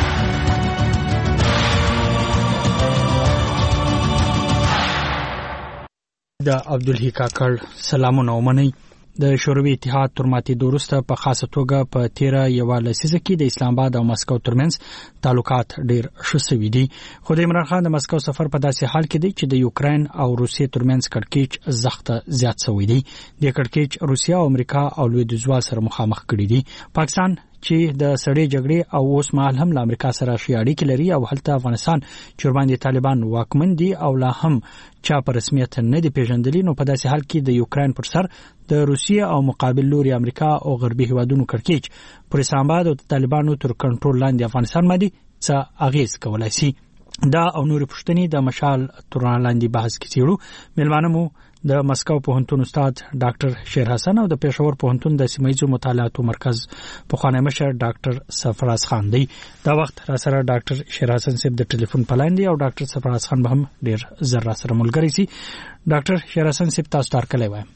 د عبدالحی کاکړ سلامونه ومنئ. د شوروي اتحاد تر ماتې دوروسته په خاصه توګه په تیره یو لسیزه کې د اسلام آباد او مسکو ترمنځ تعلقات ډیر ښه شوي دي. خو د عمران خان د مسکو سفر په داسې حال کې دی چې د یوکرين او روسیې ترمنځ کړکېچ زخته زیات شوی دی. د کړکېچ روسیا او امریکا او لویدیځوال سره مخامخ کړي دي. پاکستان چې د سړې جګړې او اوس مهال هم له امریکا سره شیاړي لري او هلته افغانستان چې باندې طالبان واکمن دي او لا هم چا په رسمیت نه دی پیژندلی. نو په داسې حال کې د یوکرين پر سر د روسیې او مقابل لوري امریکا او غربي هیوادونو کړکېچ پر اسلام آباد او طالبانو تر کنټرول لاندې افغانستان باندې څه اغیز کولای شي. دا او نور پښتني د مشال تورنا لاندې بحث کې چیرو ملمانه مو د مسکو پوهنتون استاد ډاکټر شیر حسن او د پېښور پوهنتون د سیمایي مطالعاتو مرکز پوخانه مشر ډاکټر سفراز خان دی. دا وخت را سره ډاکټر شیر حسن صاحب د ټلیفون پلاندې او ډاکټر سفراز خان به هم ډیر زر را سره ملګری سي. ډاکټر شیر حسن صاحب تاسو تار کله وای.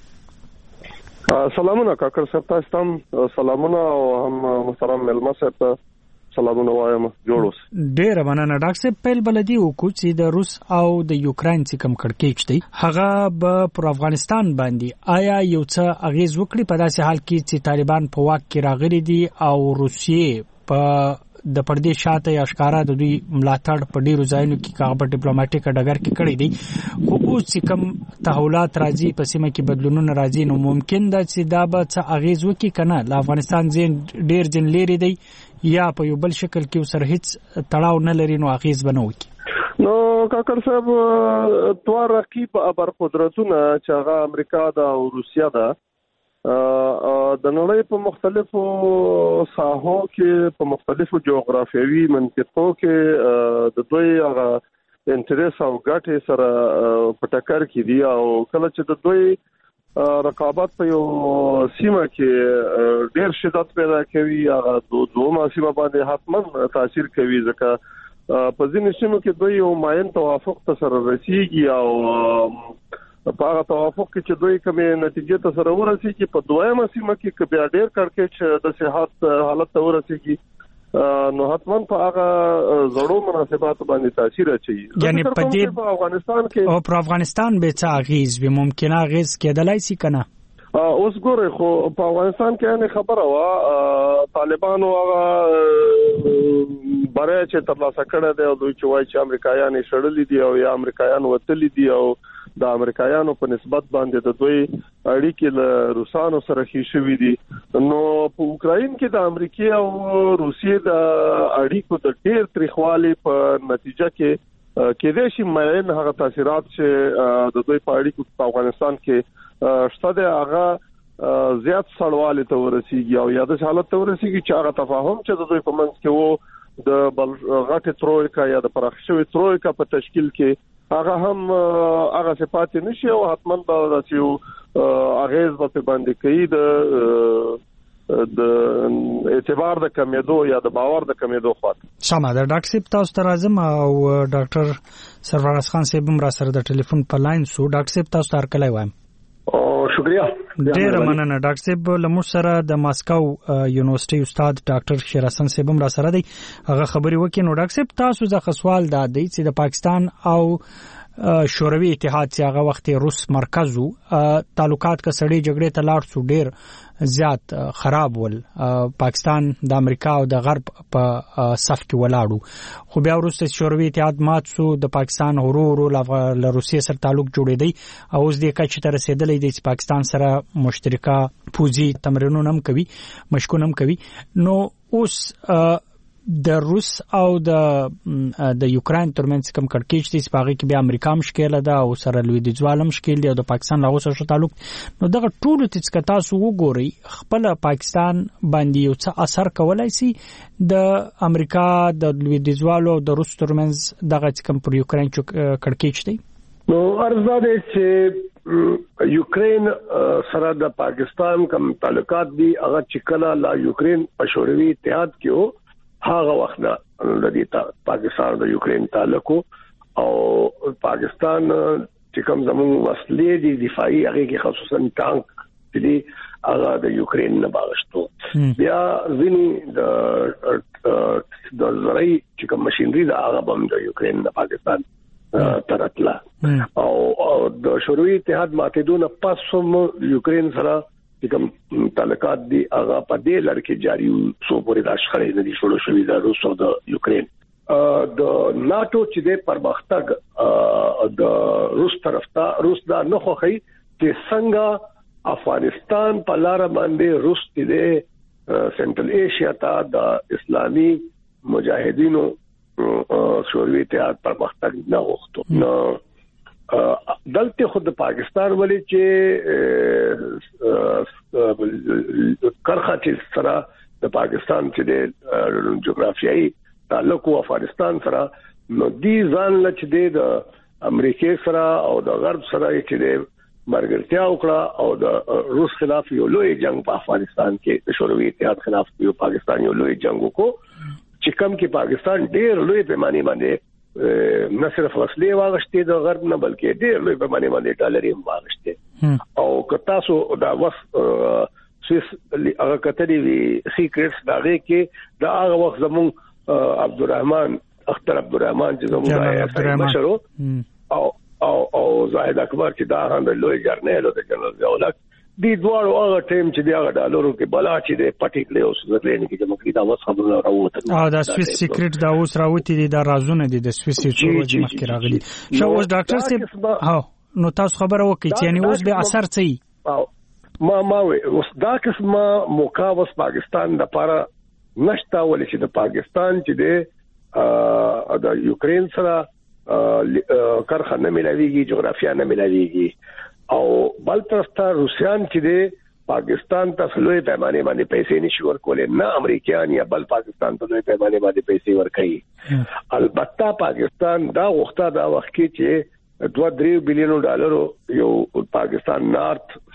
سلامونه کاکر صاحب تاسو ته سلامونه او هم محترم ملما صاحب سلامونه وایم جوړوس. ډیر مننه ډاکټر صاحب. پیل بلدي وکړو چې د روس او د یوکرين چې کوم کړکېچ دی هغه به پر افغانستان باندې آیا یو څه اغیز وکړي په داسې حال کې چې طالبان په واک کې راغلي دي او روسیې په د پردې شاته یا ښکارا د دوی ملاتړ په ډیرو ځایونو کې کاغه په ډیپلوماټیک ډګر کې کړی دی. خو اوس چې کوم تحولات راځي په سیمه کې بدلونونه راځي نو ممکن ده چې دا به څه اغیز وکړي کنه. له افغانستان ځین ډیر ځین لري دی یا په یو بل شکل کې سره هیڅ تړاو نه لري نو اغیز بنو وکړي. نو کاکر صاحب دوه رقیب ابر قدرتونه چې هغه امریکا ده او روسیا ده د نړۍ په مختلفو ساحو کې په مختلفو جغرافیوي منطقو کې د دوی هغه انټرس او ګټې سره په ټکر کې دي او کله چې د دوی رقابت په یو سیمه کې ډېر شدت پیدا کوي. هغه دوه سیمه باندې حتما تاثیر کوي ځکه په ځینې سیمو کې دوی یو معین توافق ته سره رسیږي او په هغه توافق کې چې دوی کومې نتیجې ته سره ورسیږي په دویمه سیمه کې که بیا ډېر کړکېچ د صحت حالت ته ورسیږي نو حتما په هغه زړو مناسبات باندې تاثیر اچي. یعنی په دې په افغانستان کې او په افغانستان به څه اغیز به ممکنه اغیز کېدلای شي کنه. اوس ګوره خو په افغانستان کې نه خبره وا طالبانو هغه بره چې ترلاسه کړه دی او دوی چې وایي چې امریکایان یې شړلې دي او یا امریکایان وتلي دي او د امریکایانو په نسبت باندې د دوی اړیکې له روسانو سره ښې شوې دي. نو په اوکراین کې د امریکا او روسیې د اړیکو د ډېر تریخوالي په نتیجه کې کې د شي معین هغه تاثیرات چې د دوی په اړیکو په افغانستان کې شته د هغه زیات سړواله ته ورسیږي او یا د حالت ته ورسیږي چې هغه تفاهم چې د دوی په منځ کې وو د غټه ترویکا یا د پراخښوي ترویکا په تشکیل کې هغه هم هغه صفات نشي او حتما به راسیو اغیز په باندې کوي د د اعتبار د کمیدو یا د باور د کمیدو خاط. شمه د ډاکټر صاحب تاسو ته راځم او ډاکټر سرفراز خان صاحب هم را سره د ټلیفون په لاین سو. ډاکټر صاحب تاسو ته هرکلی وایم. او شکریا. ډیر مننه ډاکټر صاحب. لمو سره د ماسکو یونیورسيټي استاد ډاکټر شیرحسن صاحب هم را سره دی. هغه خبري وکړي. نو ډاکټر صاحب تاسو ځکه سوال دا دی چې د پاکستان او شوروي اتحاد چې هغه وخت روس مرکزو تعلقات کا سړی جګړې ته لاړ سو ډیر زیات خراب ول. پاکستان د امریکا او د غرب په صف کې ولاړو خو بیا وروسته شوروي اتحاد مات سو د پاکستان ورو ورو له روسیې سره تعلق جوړېدی او اوس د کچ ته رسیدلې دی چې پاکستان سره مشترکه پوزي تمرینونه هم کوي مشکونه هم کوي. نو اوس د روس او د د یوکرين ترمنځ کوم کړکېچ دي سپاغي کې بیا امریکا مشکل ده او سره لوی د ځوالم مشکل دی او د پاکستان له اوسه تعلق. نو دغه ټول چې تاسو وګورئ خپل پاکستان باندې یو څه اثر کولای شي د امریکا د لوی د ځوالو او د روس ترمنځ دغه کوم پر یوکرين کړکېچ دی. نو ارزه ده چې یوکرين سره د پاکستان کوم تعلقات دي هغه چې کله لا یوکرين په شوروي اتحاد کې وو هغه وخت د دې پاکستان د یوکرين تعلق او پاکستان چې کوم زموږ وسلې دي دفاعي هغه کې خصوصا ټانک دي هغه د یوکرين نه باغشتو. بیا ځینې د د زراعي چې کوم ماشينري دا هغه هم د یوکرين نه پاکستان ترتله او د شوروي اتحاد ماتېدو نه پس هم یوکرين سره کوم تعلقات دي هغه په دې لړ کې جاری سو پورې د اشخړې نه دي شروع شوې د روس او د یوکرين. د ناتو چې د پرمختګ د روس طرف ته روس دا نه خوخي چې څنګه افغانستان په لار باندې روس دې سنټرل ایشیا ته د اسلامي مجاهدینو شوروي اتحاد پرمختګ نه وختو. نو دلته خود پاکستان ولې چې کرخه چې سره د پاکستان چې د جغرافیایي تعلق او افغانستان سره نو دي ځان لچ د امریکای سره او د غرب سره چې د مرګرتیا وکړه او د روس خلاف یو لوی جنگ په افغانستان کې د شوروي اتحاد خلاف یو پاکستان یو لوی جنگ وکړو چې کوم کې پاکستان ډېر لوی پیمانه باندې نه صرف وسلې واغشتي د غرب نه بلکې ډېر لوی پیمانه باندې ډالر یې واغشتي او کتا سو دا وخت سویس هغه کتري وی سیکریټس داغه کې دا هغه وخت زمون عبدالرحمن اختر عبدالرحمن چې زمون مشرو او او او زاهد اکبر چې دا هم لوی جرنیل او د جنرال ضیاء دي دوړو هغه ټیم چې دا ډالرو کې بلا چې د پټیکلې اوس ځلین کې چې مخکې دا وس خبرونه راوته او دا سویس سیکریټ دا اوس راوتی دي دا رازونه دي د سویس چې ورځ مخکې راغلي شو اوس ډاکټر صاحب ها نو تاسو خبره وکړئ چې یعنی اوس به اثر څه ما ما اوس دا قسمه موقع وس پاکستان د لپاره نشتا ولې چې د پاکستان چې د یوکرين سره کرخه نه ملاويږي جغرافیا نه ملاويږي او بل طرف ته روسيان چې د پاکستان ته لوی پیمانه باندې پیسې نشي ورکولې نه امریکایان یا بل پاکستان ته لوی پیمانه باندې پیسې ورکړي. البته پاکستان دا وخته دا وخت کې چې دوه درې بلین ډالر یو پاکستان نارت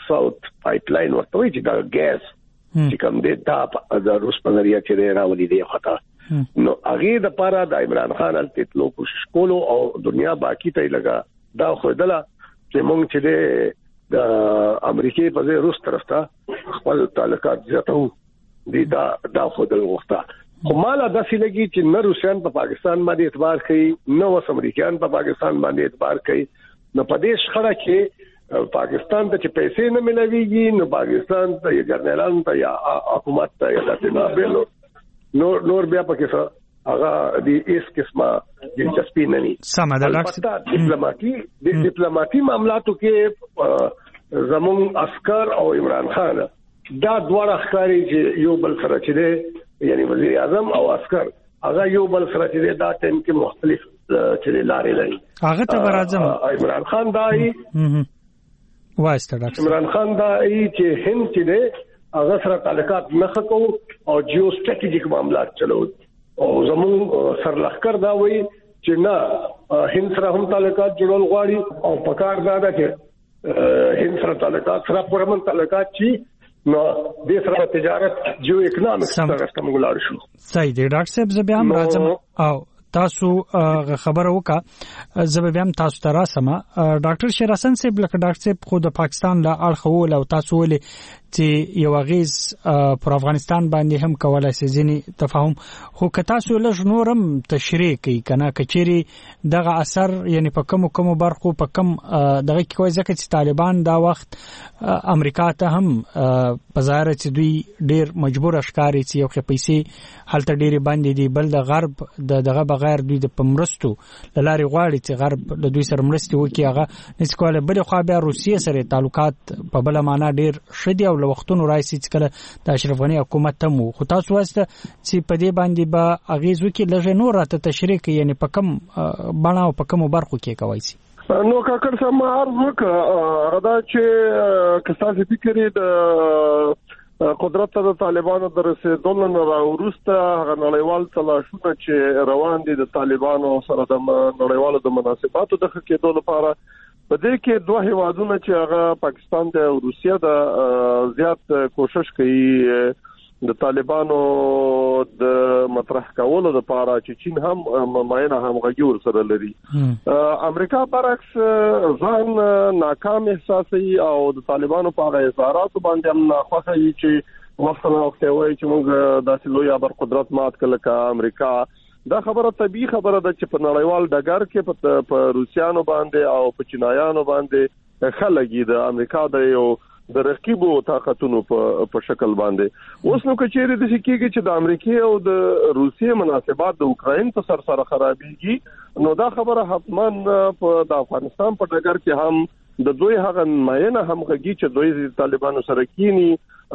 ساوث پایپ لاین ورته وایي چې دا ګیس چې کوم دی دا د روس په ذریعہ چې راولي دی خطا نو هغه د پاره د عمران خان التلو کوشش کولو او دنیا باقی ته لگا دا خو دله چې مونږ چې د امریکای په ځای روس طرف ته خپل تعلقات زیاتو دي دا دا خو د وخته خو مالا داسې لګي چې نه روسیان په پا پاکستان باندې اعتبار کوي نه وس امریکایان په پا پاکستان باندې اعتبار کوي نو په دې شخړه کې پاکستان ته چې پیسې نه ملويږي نو پاکستان ته یې ګرنیلان ته یا حکومت ته یا داسې نه بلو نور نور بیا پکې څه هغه د ایس قسمه دلچسپي نه ني سم ده البته ډیپلوماټي د ډیپلوماټي معاملاتو کې زمون عسكر او عمران خان دا دواړه ښکاری چې یو بل سره چې دی یعنی وزیر اعظم او عسكر هغه یو بل سره چې دا ټیم کې مختلف چې لارې لري هغه ته راځم عمران خان دای وایسته ډاکټر عمران خان دای چې هند چې دی هغه سره تعلقات نه خکو او جیو سټریټیجیک معاملات چلو او زمون سرلخر دا وایي چې نه هند سره هم تعلقات جوړول غواړي او پکار دا ده چې هند سره تعلقات سره پرمن تعلقات چی نو د سره تجارت جو اکونومکس سره ستاسو ګلار شو صحیح دی ډاکټر صاحب زه بیا هم راځم او تاسو خبره وکړه زه بیا هم تاسو ته راسم ډاکټر شیرحسن صاحب لکه ډاکټر صاحب خو د پاکستان له اړخ وول او تاسو ولې چې یو غیز پر افغانستان باندې هم کولای شي ځینی تفاهم خو که تاسو لږ نورم تشریح کوي کنه کچيري دغه اثر یعنی په کوم کوم برخو په کوم دغه کې کوي ځکه چې طالبان دا وخت امریکا ته هم په ظاهر چې دوی ډیر مجبور اشکاري چې یو څه پیسې هلته ډیر باندې دي بل د غرب د دغه بغیر دوی د پمرستو لاري غواړي چې غرب د دوی سره مرستي وکړي هغه نس کوله بل خو بیا روسیه سره تعلقات په بل معنا ډیر شدي او وختونو راځي چې کله د اشرف غنی حکومت ته مو خو تاسو واسطه چې په دې باندې به اغیز وکړي لږه نور راته تشریح کوي یعنی په کوم بڼه او په کوم برخو کې کوي سي نو کاکر سم عرض وکړه غدا چې کساسي فکر د قدرت د طالبانو در رسیدل نه راورسته هغه نړیوال تلاشونه چې روان دي د طالبانو سره د نړیوالو د مناسباتو د ښه کېدو لپاره په دې کې دوه هیوادونه چې هغه پاکستان او روسیه د زیات کوشش کوي د طالبانو د مطرح کولو لپاره چې چین هم ماینه هم غوړ سره لري امریکا برعکس ځان ناکام احساسي او د طالبانو په اړه اظهارات باندې هم ناخوښه چې وخت نه وخت وایي چې موږ داسې لوی ابر قدرت مات کړل کا امریکا دا خبره طبيعي خبره ده چې په نړیوال ډګر کې په روسيانو باندې او په چینایانو باندې خلګي د امریکا د یو د رقیبو طاقتونو په شکل باندې اوس نو کچېره د سکیږي چې د امریکای او د روسیې مناسبات د اوکرين په سر سره خرابېږي نو دا خبره حتما په د افغانستان په ډګر کې هم د دوی هغه ماینه هم غږی چې دوی طالبانو سره کینی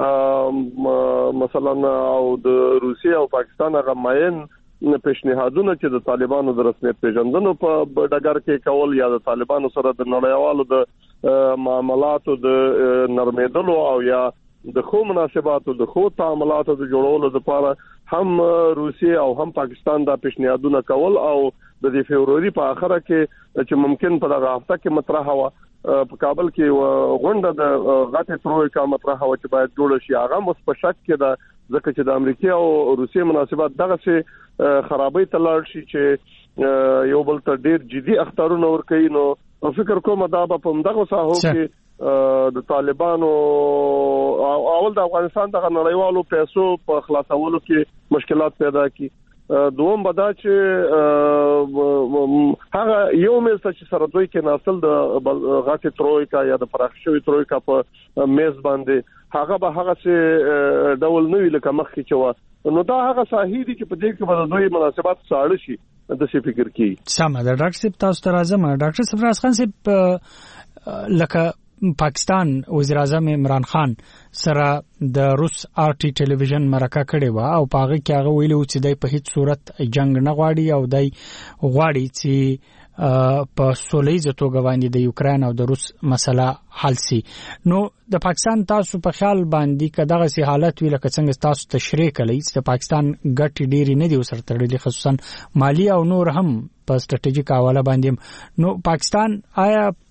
مثلا او د روسیې او پاکستان هغه ماین پیشنهادونه چې د طالبانو د رسمیت پیژندنو په ډګر کې کول یا د طالبانو سره د نړیوالو د معاملاتو د نرمېدلو او یا د خو مناسباتو د خو تعاملاتو د جوړولو لپاره هم روسیه او هم پاکستان دا پیشنهادونه کول او د فبرवरी په اخره کې چې ممکن په دغه هفته کې مطرح و په کابل کې غونډه د غټه ترویکا مطرح و چې باید جوړ شي هغه مس په شک کې د ځکه چې د امریکا او روسیې مناسبات دغه څه خرابې تلل شي چې یو بل ته ډیر جدي اختارونه ور کوي نو فکر کوم دا په دغه ساحو کې د طالبانو اول د افغانستان د نړیوالو پیسو په خلاصولو کې مشکلات پیدا کی دوم بدا چې هغه یو مېز چې سره دوی کې ناسل د غاټي ترویکا یا د پراخشوي ترویکا په میز باندې هغه به هغه څه ډول نوې لکه مخکې چوا نو دا هغه صحیح دي چې په دې کې به دوی مناسبات ساړه شي د څه فکر کی سم ده ډاکټر صاحب تاسو ته راځم ډاکټر سفراز خان صاحب لکه پاکستان وزیر اعظم عمران خان سره د روس آر ټي ټلویزیون مرکه کړې و او پاغه کې هغه ویلو چې دای په هیڅ صورت جنگ نه غواړي او دای غواړي چې په سولېز توګه باندې د یوکرين او د روس مسله حل شي نو د پاکستان تاسو په خیال باندې کداغه سي حالت ویل که څنګه تاسو تشریح کړئ چې پاکستان ګټ ډيري نه دی وسر تړلې خصوصا مالی او نور هم په سټریټیجیک حواله باندې نو پاکستان آیا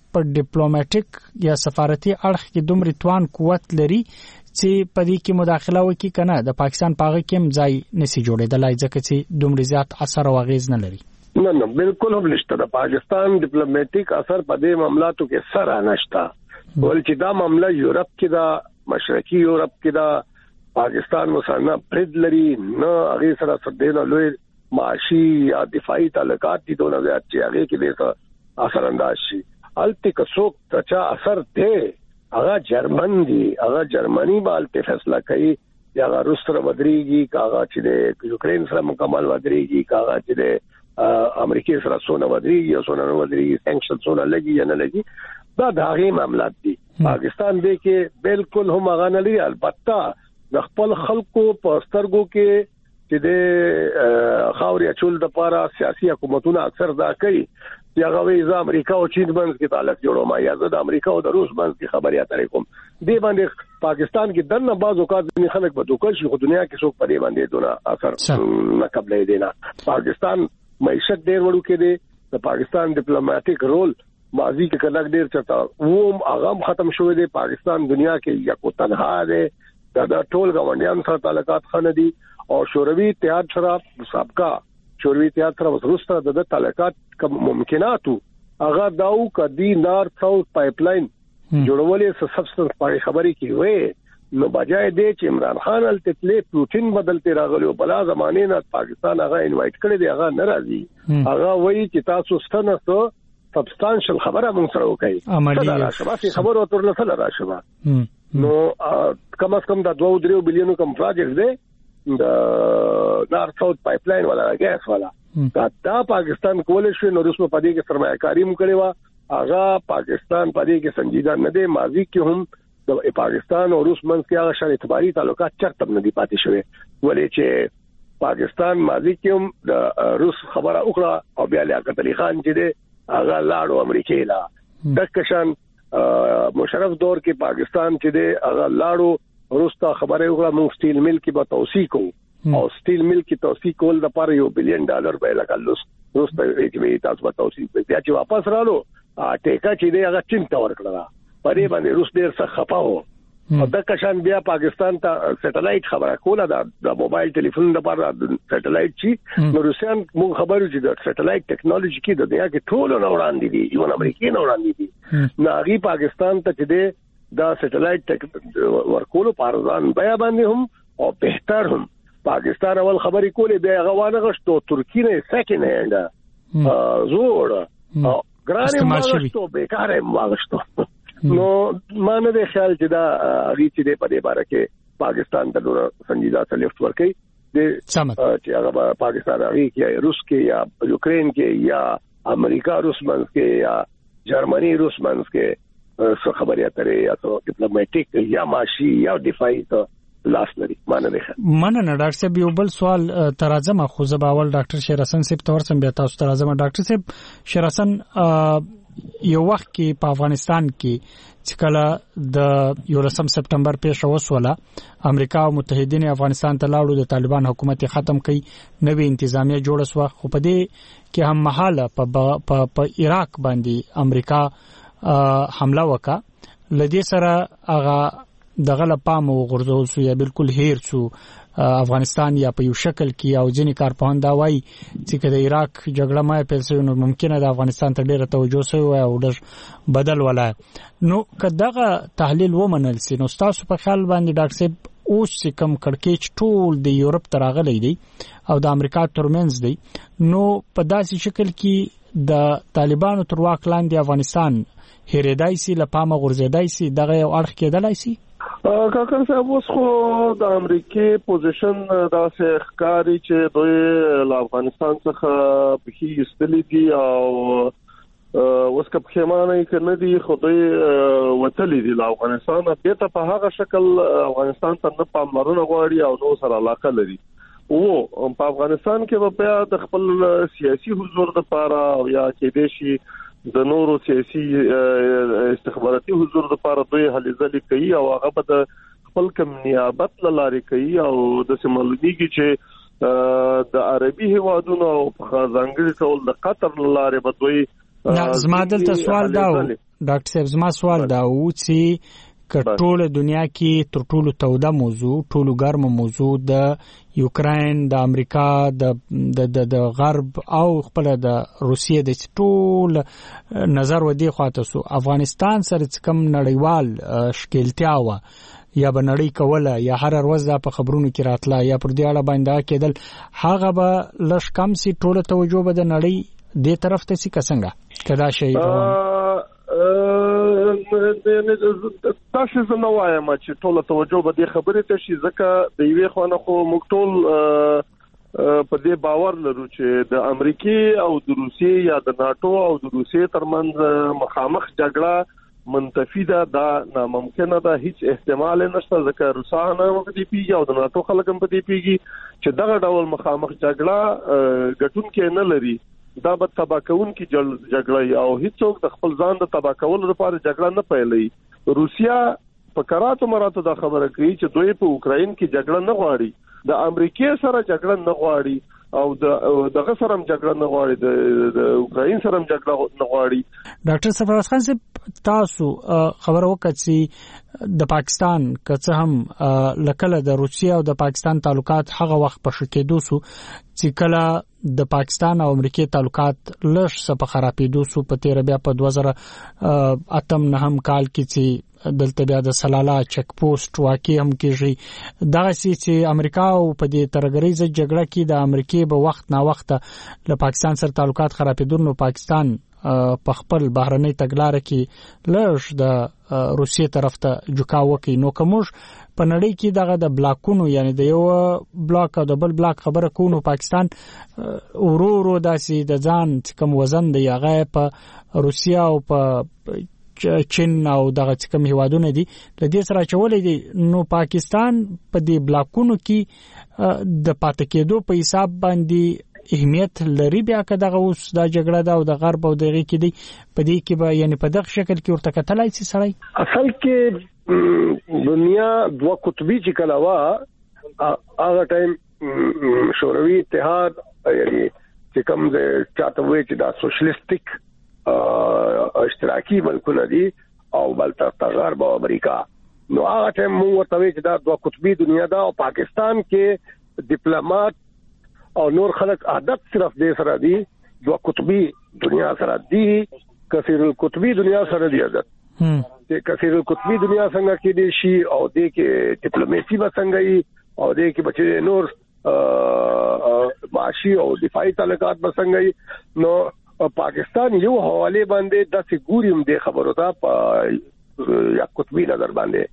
په ډیپلوماټیک یا سفارتي اړخ کې دومره توان قوت لري چې په دې کې مداخله وکړي کنه د پاکستان پاغه کې ځای نسی جوړېدلای ځکه چې دومره زیات اثر او اغیز نه لري. نه نه بالکل هم نشته. د پاکستان ډیپلوماټیک اثر په دې معاملاتو کې سره نشته. ول چې دا معاملہ یورپ کې دا مشرقي یورپ کې دا پاکستان مسانه پرد لري نه هغه سره سدینه لوی معاشي یا دفاعي تعلقات دي دونه زیات چې هغه کې به اثر انداز شي. الته کڅوک تچا اثر ته هغه جرمن دي هغه جرمني بالته فیصله کوي یا هغه روس سره ودرېږي کاغه چې د یوکرين سره مکمل ودرېږي کاغه چې د امریکای سره سونه ودرېږي یا سونه نه ودرېږي سانکشن سونه لګي یا نه لګي دا د هغه معاملات دي. پاکستان دې کې بالکل هم هغه نه لري. البته د خپل خلکو په سترګو کې چې د خاوري چول د پاره سیاسي حکومتونه اکثر دا کوي چې هغه وی امریکا او چین باندې کې تعلق جوړو ما یا د امریکا او د روس باندې کې خبري اترې کوم دې باندې پاکستان کې دنه بعض اوقات ځینې خلک په دوکل شي خو دنیا کې څوک په دې باندې دونه اثر نه قبلې دینا. پاکستان معیشت ډېر وړو کې دی. د پاکستان ډیپلوماټیک رول ماضی کې کله ډېر چتا ووم هغه ختم شوی دی. پاکستان دنیا کې یو تنها دی دا ټول غونډیان سره تعلقات خنه دي او شوروي اتحاد سره سابقا شوروي اتحاد سره وروسته د تعلقات کوم ممکناتو هغه داو کدي نار ساوث پایپ لاین جوړولې څه سبستنس پای خبري کې وې نو بجای دې چې عمران خان التتلې پروتین بدلته راغلو بلا زمانه نه پاکستان هغه انوایټ کړی دی هغه ناراضي هغه وایي چې تاسو ستنه څو سبستانشل خبره مونږ سره وکړي عملی راشه خبر او تر نه راشه نو کم از کم دا دوه درې بلیونو کم پروجیکټ دی د نار ساوث پایپ لاین ولا ګیس ولا دا, دا پاکستان کول شي نو روس په پدې کې سرمایه‌کاري مو کړې و هغه پاکستان پدې کې سنجیده نه دی. ماضی کې هم د پاکستان او روس منځ کې هغه شان اعتباري تعلقات چرته نه دي پاتې شوی ولې چې پاکستان ماضی کې هم د روس خبره وکړه او بیا لیاقت علي خان چې دی هغه لاړو امریکای لا د کشان مشرف دور کې پاکستان چې دی هغه لاړو روس ته خبره وکړه موږ سټیل مل کې به توسیع کوو او سټیل مل کې توسیع کول د پر یو بلین ډالر به لګالوس روس ته چې تاسو به توسیع بیا چې واپس رالو ټیکا چې دی هغه چین ته ورکړه پرې باندې روس ډېر څه خپاو او د کشان بیا پاکستان ته سټلایټ خبره کوله د موبایل ټلیفون لپاره سټلایټ چی نو روسیان موږ خبرو چې د سټلایټ ټیکنالوژي کې د دنیا کې ټول نه وړاندې دي یو امریکای نه وړاندې دي ناغي پاکستان ته چې دی دا سټلایټ ورکولو پارځان بیا باندې هم او بهتر هم پاکستان اول خبرې کولې بیا غوانه غشتو ترکی نه سکن هند زوړ او ګرانه ماغشتو بیکاره ماغشتو نو ما نه دی خیال چې دا ریچ دی په دې باره کې پاکستان ته ډېر سنجیده سلیفت ورکړي د چې هغه پاکستان هغه کې روس کې یا یوکرين کې یا امریکا روس منځ کې یا جرمني روس منځ کې څه خبرې اترې یا څه ډیپلوماټیک یا معاشي یا دفاعي ته لاس لري مانه دی. مننه ډاکټر صاحب یو بل سوال ترازم خو زباول ډاکټر شیرحسن صاحب تور سم بیا تاسو ترازم ډاکټر صاحب شیرحسن یو وخت کې په افغانستان کې چې کله د یولسم سپټمبر پیښه وسوله امریکا او متحدین افغانستان ته لاړو د طالبان حکومت ختم کړي نوې انتظامیه جوړه شو خو په دې کې هم محاله په په عراق باندې امریکا حمله وکړه لدې سره هغه دغه لپاره وغورځول شو یا بالکل هیر شو افغانستان یا په یو شکل کې او ځینې کارپوهان دا وایي چې د عراق جګړه ما پیل شوی نو ممکنه د افغانستان ته ډیره توجه شوی او ډېر بدل ولای نو کداغه تحلیل ومنل سي نو تاسو په خیال باندې ډاکټر صاحب اوس چې کم کړکېچ ټول د یورپ تر راغلی دی او د امریکا ترمنځ دی نو په داسې شکل کې د طالبانو تر واک لاندې افغانستان هریدای سي لپاره غورځیدای سي دغه یو اړخ کېدلای سي. کاکا صاحب اوس خو د امریکای پوزیشن داسې ښکاري چې دوی له افغانستان څخه بخي استلی دي او اوس که پښیمانه یې که نه دي خو دوی وتلی دي له افغانستانه بېرته په هغه شکل افغانستان ته نه پاملرنه غواړي او نو سره علاقه لري و په افغانستان کې به بیا د خپل سیاسي حضور لپاره او یا کېدای شي د نورو سیاسي استخباراتي حضور لپاره دوی هلې ځلې کوي او هغه به د خپل کم نیابت له لارې کوي او د سیمالونیږي چې د عربي هیوادونو او په ځانګړي ډول د قطر له لارې به دوی زما دلته سوال دا و ډاکټر صاحب زما سوال دا و چې کټوله دنیا کې تر ټولو توده موضوع ټولو ګرمه موضوع د یوکرين د امریکا د د د غرب او خپل د روسیې د ټول نظر ودی خواته سو افغانستان سره کوم نړیوال شکلتیا و یا بنړی کوله یا هر ورځ د په خبرونو کې راتله یا پر دې اړه باندې کېدل هغه به لږ کم سي ټوله توجه به د نړۍ دې طرف ته سي کسنګه کدا شي تاسو زه نو وایم چې ټول توجه به دې خبرې ته شي ځکه د یوې خوانه خو موږ ټول په دې باور لرو چې د امریکای او د روسیې یا د ناتو او د روسیې ترمنځ مخامخ جګړه منتفی ده دا ناممکنه ده هیڅ احتمال نشته ځکه روسانه په دې پیږي او د ناتو خلک هم په دې پیږي چې دغه ډول مخامخ جګړه ګټون کې نه لري دا به تبا کون کی جګړه او هیڅوک د خپل ځان د تبا کولو لپاره جګړه نه پیلي روسیا په کراتو مراتو دا خبره کوي چې دوی په اوکرين کې جګړه نه غواړي د امریکای سره جګړه نه غواړي او د دغه سره هم جګړه نه غواړي د اوکرين سره هم جګړه نه غواړي ډاکټر سفرز خان صاحب تاسو خبر وکړئ د پاکستان که هم لکه د روسیا او د پاکستان تعلقات هغه وخت په شکېدو سو چې کله د پاکستان او امریکای تعلقات لږ څه په خرابېدو سو په تیر بیا په دوه زره اتم نه هم کال کې چې دلته بیا د سلاله چک پوسټ واقع هم کېږي دا چې امریکا او په دې ترګریزه جګړه کې د امریکای په وخت نا وخت له پاکستان سره تعلقات خرابېدو نو پاکستان په خپل بهرنۍ تګلارې کې لږ د روسیې طرف ته جوکاو کوي نو کومش په نړۍ کې دغه د بلاکونو یعنی د یو بلاک او د بل بلاک خبره کوو پاکستان ورو ورو داسې د ځان کوم وزن دی هغه په روسیا او په چین او دغه کوم هیوادونه دي د دې سره چولې دي نو پاکستان په دې بلاکونو کې د پاتې کېدو په حساب باندې اهمیت لري بیا که دغه اوس دا جګړه دا او د غرب او دغه کې دی په دې کې به یعنی په دغه شکل کې ورته کتلای شي سړی اصل کې دنیا دوه قطبی چې کلا وا هغه ټایم شوروي اتحاد یعنی چې کوم د چاته وی چې دا سوشلیستیک اشتراکي ملکونه دي او بلته غرب او امریکا نو هغه ټایم موږ ورته وی چې دا دوه قطبی دنیا دا او پاکستان کې ډیپلوماټ او نور خلق عادت صرف دې سره دي دوه قطبی دنیا سره دي کثیر القطبی دنیا سره دي عادت چې کثیر القطبی دنیا څنګه کې دي شي او دې کې ډیپلوماسي به څنګه وي او دې کې بچي نور معاشي او دفاعي تعلقات به څنګه وي نو پاکستان یو حواله باندې د سګوریم دې خبرو ته یا قطبی نظر باندې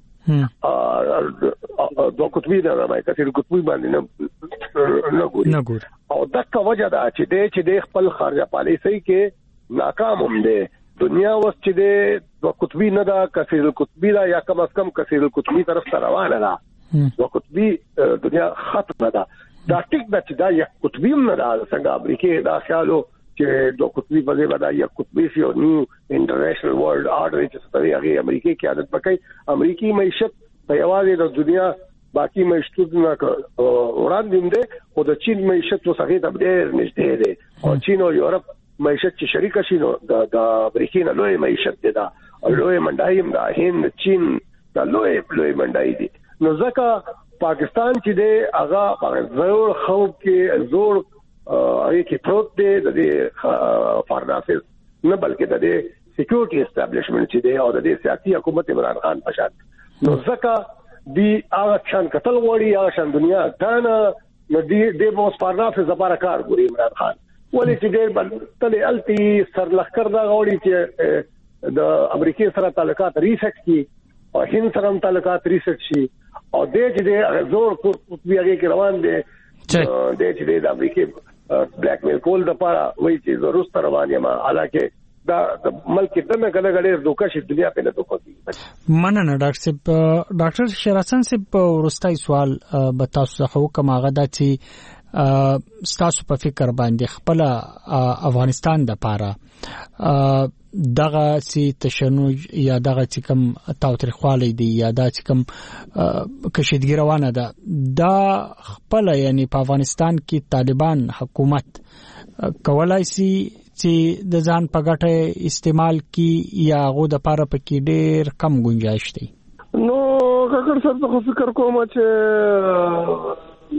ا دوه قطبی دا راځي کثیر قطبی باندې نه نه ګور او دغه وجه دا چې دې چې د خپل خارجه پالیسي کې ناکام هم دي دنیا وس چې د دوه قطبی نه دا کثیر قطبی دا یا کم از کم کثیر قطبی طرف ته روانه ده دوه قطبی دنیا ختم ده دا ټیک دا چې دا یک قطبی نه ده څنګه امریکای دا خیالو چې دوه قطبی په ځای باندې یک قطبی سي او نیو انټرنیشنل ورلد آرډر چې ستوري هغه امریکای کې عادت پکې امریکای معیشت په یوازې د دنیا باقي معیشتونه وړاندې دي او د چین معیشت وسغه د ډېر نږدې دي او چین او یورپ معیشت چې شریک شي نو د امریکای نه لوی معیشت دي دا او لوی منډای هم دا هند چین دا لوی لوی منډای دي نو ځکه پاکستان چې دی هغه په زور خوب کې زور هغه کې پروت دی د دې فارناسس نه بلکې د دې سکیورټي اسټابلیشمنت چې دی او د دې سیاسي حکومت عمران خان پشان نو ځکه دی هغه شان قتل غوړي هغه شان دنیا دانا نو دی د مو فارناسس لپاره کار ګوري عمران خان ولې چې دی بل التی سرلخر دا غوړي چې د امریکای سره تعلقات ریسټ کی او هند سره تعلقات ریسټ شي او دې چې دی زور کو پیاږي کې روان دي دې چې د امریکای بلیک میل کول د پاره وایي چې ضرورت تر روانه ما حالکه دا ملک دنه غله غله دوکه شي دنیا په لته کوي مننه ډاکټر صاحب ډاکټر شیرحسن صاحب ورستای سوال به تاسو خو کوم غدا چې تاسو په فکر باندې خپل افغانستان د پاره دغه سي تشنج یا دغه چې کوم تاوتریخوالی دی یا دا چې کوم کشیدګي روانه ده دا خپل یعنی په افغانستان کې طالبان حکومت کولای شي چې د ځان په ګټه استعمال کی یا غو د پاره پکې ډېر کم گنجائش دی؟ نو کاکړ صاحب ته فکر کوم چې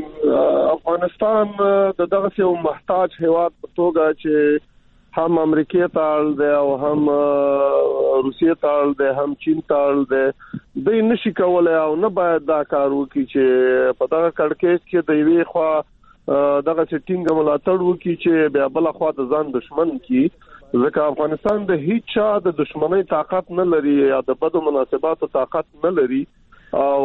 افغانستان د دغه یو محتاج هیواد په توګه چې هم امریکای ته اړ دی او هم روسیې ته اړ دی هم چین ته اړ دی دوی نشي کولای او نه باید دا کار وکړي چې په دغه کړکېچ کې د یوې خوا دغه چې ټینګ ملاتړ وکړي چې بیا بل خوا د ځان دشمن کی، ځکه افغانستان د هیڅ چا د دشمنۍ طاقت نه لري یا د بدو مناسباتو طاقت نه لري او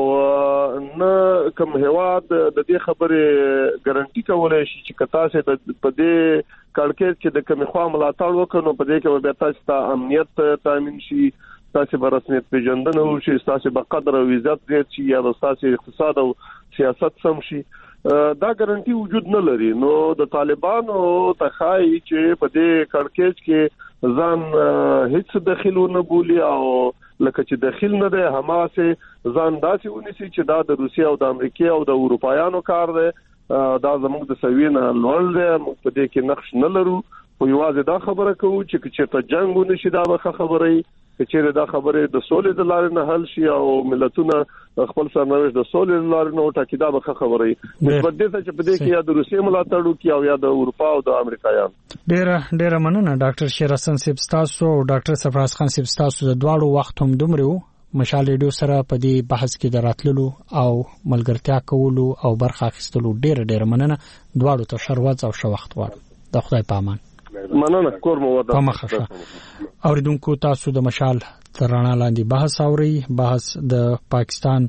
نه کوم هواد د دې خبره ګارانټي کولای شي چې کتا سه د پدې کړکېچ کې د کوم خوا ملاتړ وکړو په دې کې به تاسو ته امنیت تامین شي، تاسو به رسمیت پیژندنه وشي، تاسو به قدر او عزت زیات شي یا تاسو اقتصاد او سیاست سم شي. دا ګارانټي وجود نه لري. نو د طالبانو تخای چې په دې کړکېچ کې ځان هیڅ دخیلو نه بولی او لکه چې داخل نه ده حماس ځان داسې ونیسي چې دا د روسیا او د امریکا او د اروپایانو کار دی، دا زموږ د سوینه لوړ دی، موږ په دې کې نقش نه لرو. خو یوازې دا خبره کوو چې چې ته جنگ ونشي دا به خبره چې دا خبره د سولې د لارې نه حل شي او ملتونه خپل سرنوشت د سولې د لارې نه وټاکي، دا به خبره نسبت دې ته چې په دې کې یا د روسیې ملاتړ وکړي او یا د اروپا او د امریکایان. ډیره ډیره مننه ډاکټر شیر حسن صاحب تاسو او ډاکټر سفراز خان صاحب تاسو د دواړو وخت هم دومره مشال ریډیو سره په دې بحث کې دراتللو او ملګرتیا کولو او برخه اخیستلو ډیره ډیره مننه. دواړو ته شروات او ښه وخت غواړم. د خدای په امان. مننه کور مو ودا. په مخه اوریدونکو تاسو د مشال تر رڼا لاندې بحث اوري. بحث د پاکستان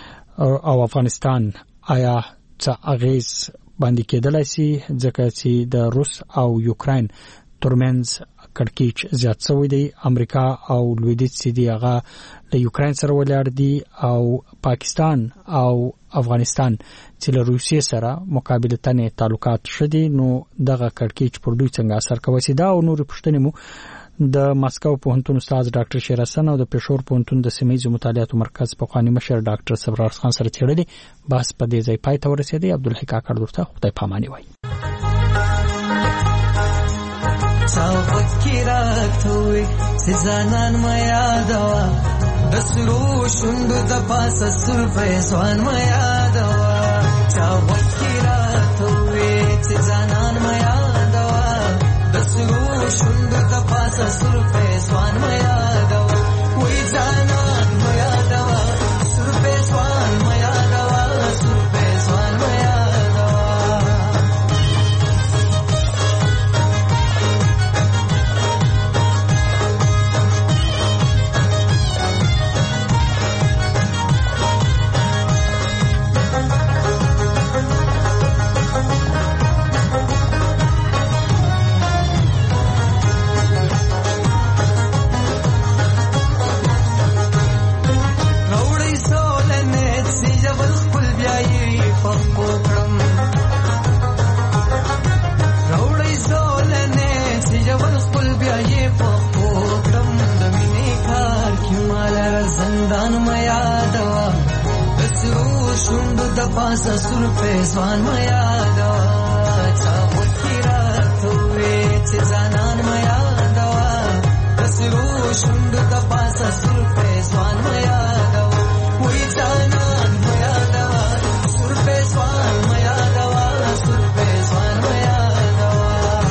او افغانستان آیا څه اغیز باندې کېدلای شي ځکه چې د روس او یوکرين ترمنځ کړکېچ زیات شوی دی. امریکا او لویدیځ سیدي هغه د یوکرين سره ولاړ دي او پاکستان او افغانستان چې له روسیې سره مقابلتنه تعلقات شدي. نو دغه کړکېچ پر دوی څنګه اثر کوي؟ دا او نور پښتنې مو د ماسکو پوهنتون استاد ډاکټر شیر حسن او د پېښور پوهنتون د سیمه‌یزو مطالعاتو مرکز په قوانینو مشر ډاکټر سفراز خان سره تیړلې. بس په دې ځای پای ته ورسېدی. عبدالحی کاکړ درته خدای پاماني وایي. فکراتوي سزانان ما یادوا د سرو شوند د پاسه سر فیضان ما یادوا چا فکراتوي سزانان ما یادوا د سرو شوند د پاسه سر فیضان ما یادوا وای ځانان ما یادوا سر فیضان ما یادوا سر فیضان ما پاسا سر فیضان ما یادوا چا فکراتوي چې ځانان ما یادوا د سرو شوند د پاسا سر فیضان ما یادوا وای ځانان ما یادوا سر فیضان ما یادوا سر فیضان ما یادوا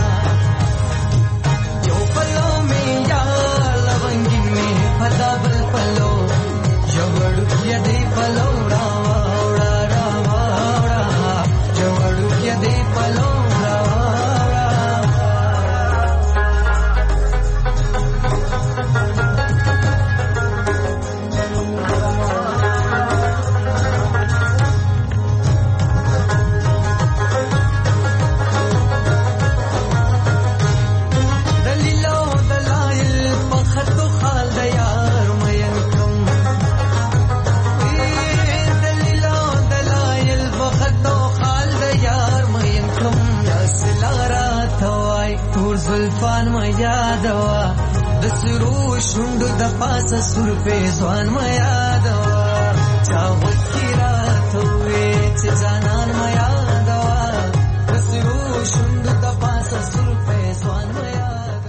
یو پلو می یا لونګي می پتا بل پلو جوړ کې دی پلو را زلفان ما یادوا د سرو شوند د پاسه سر فیضان ما یادوا چا وکراتوي چې ځانان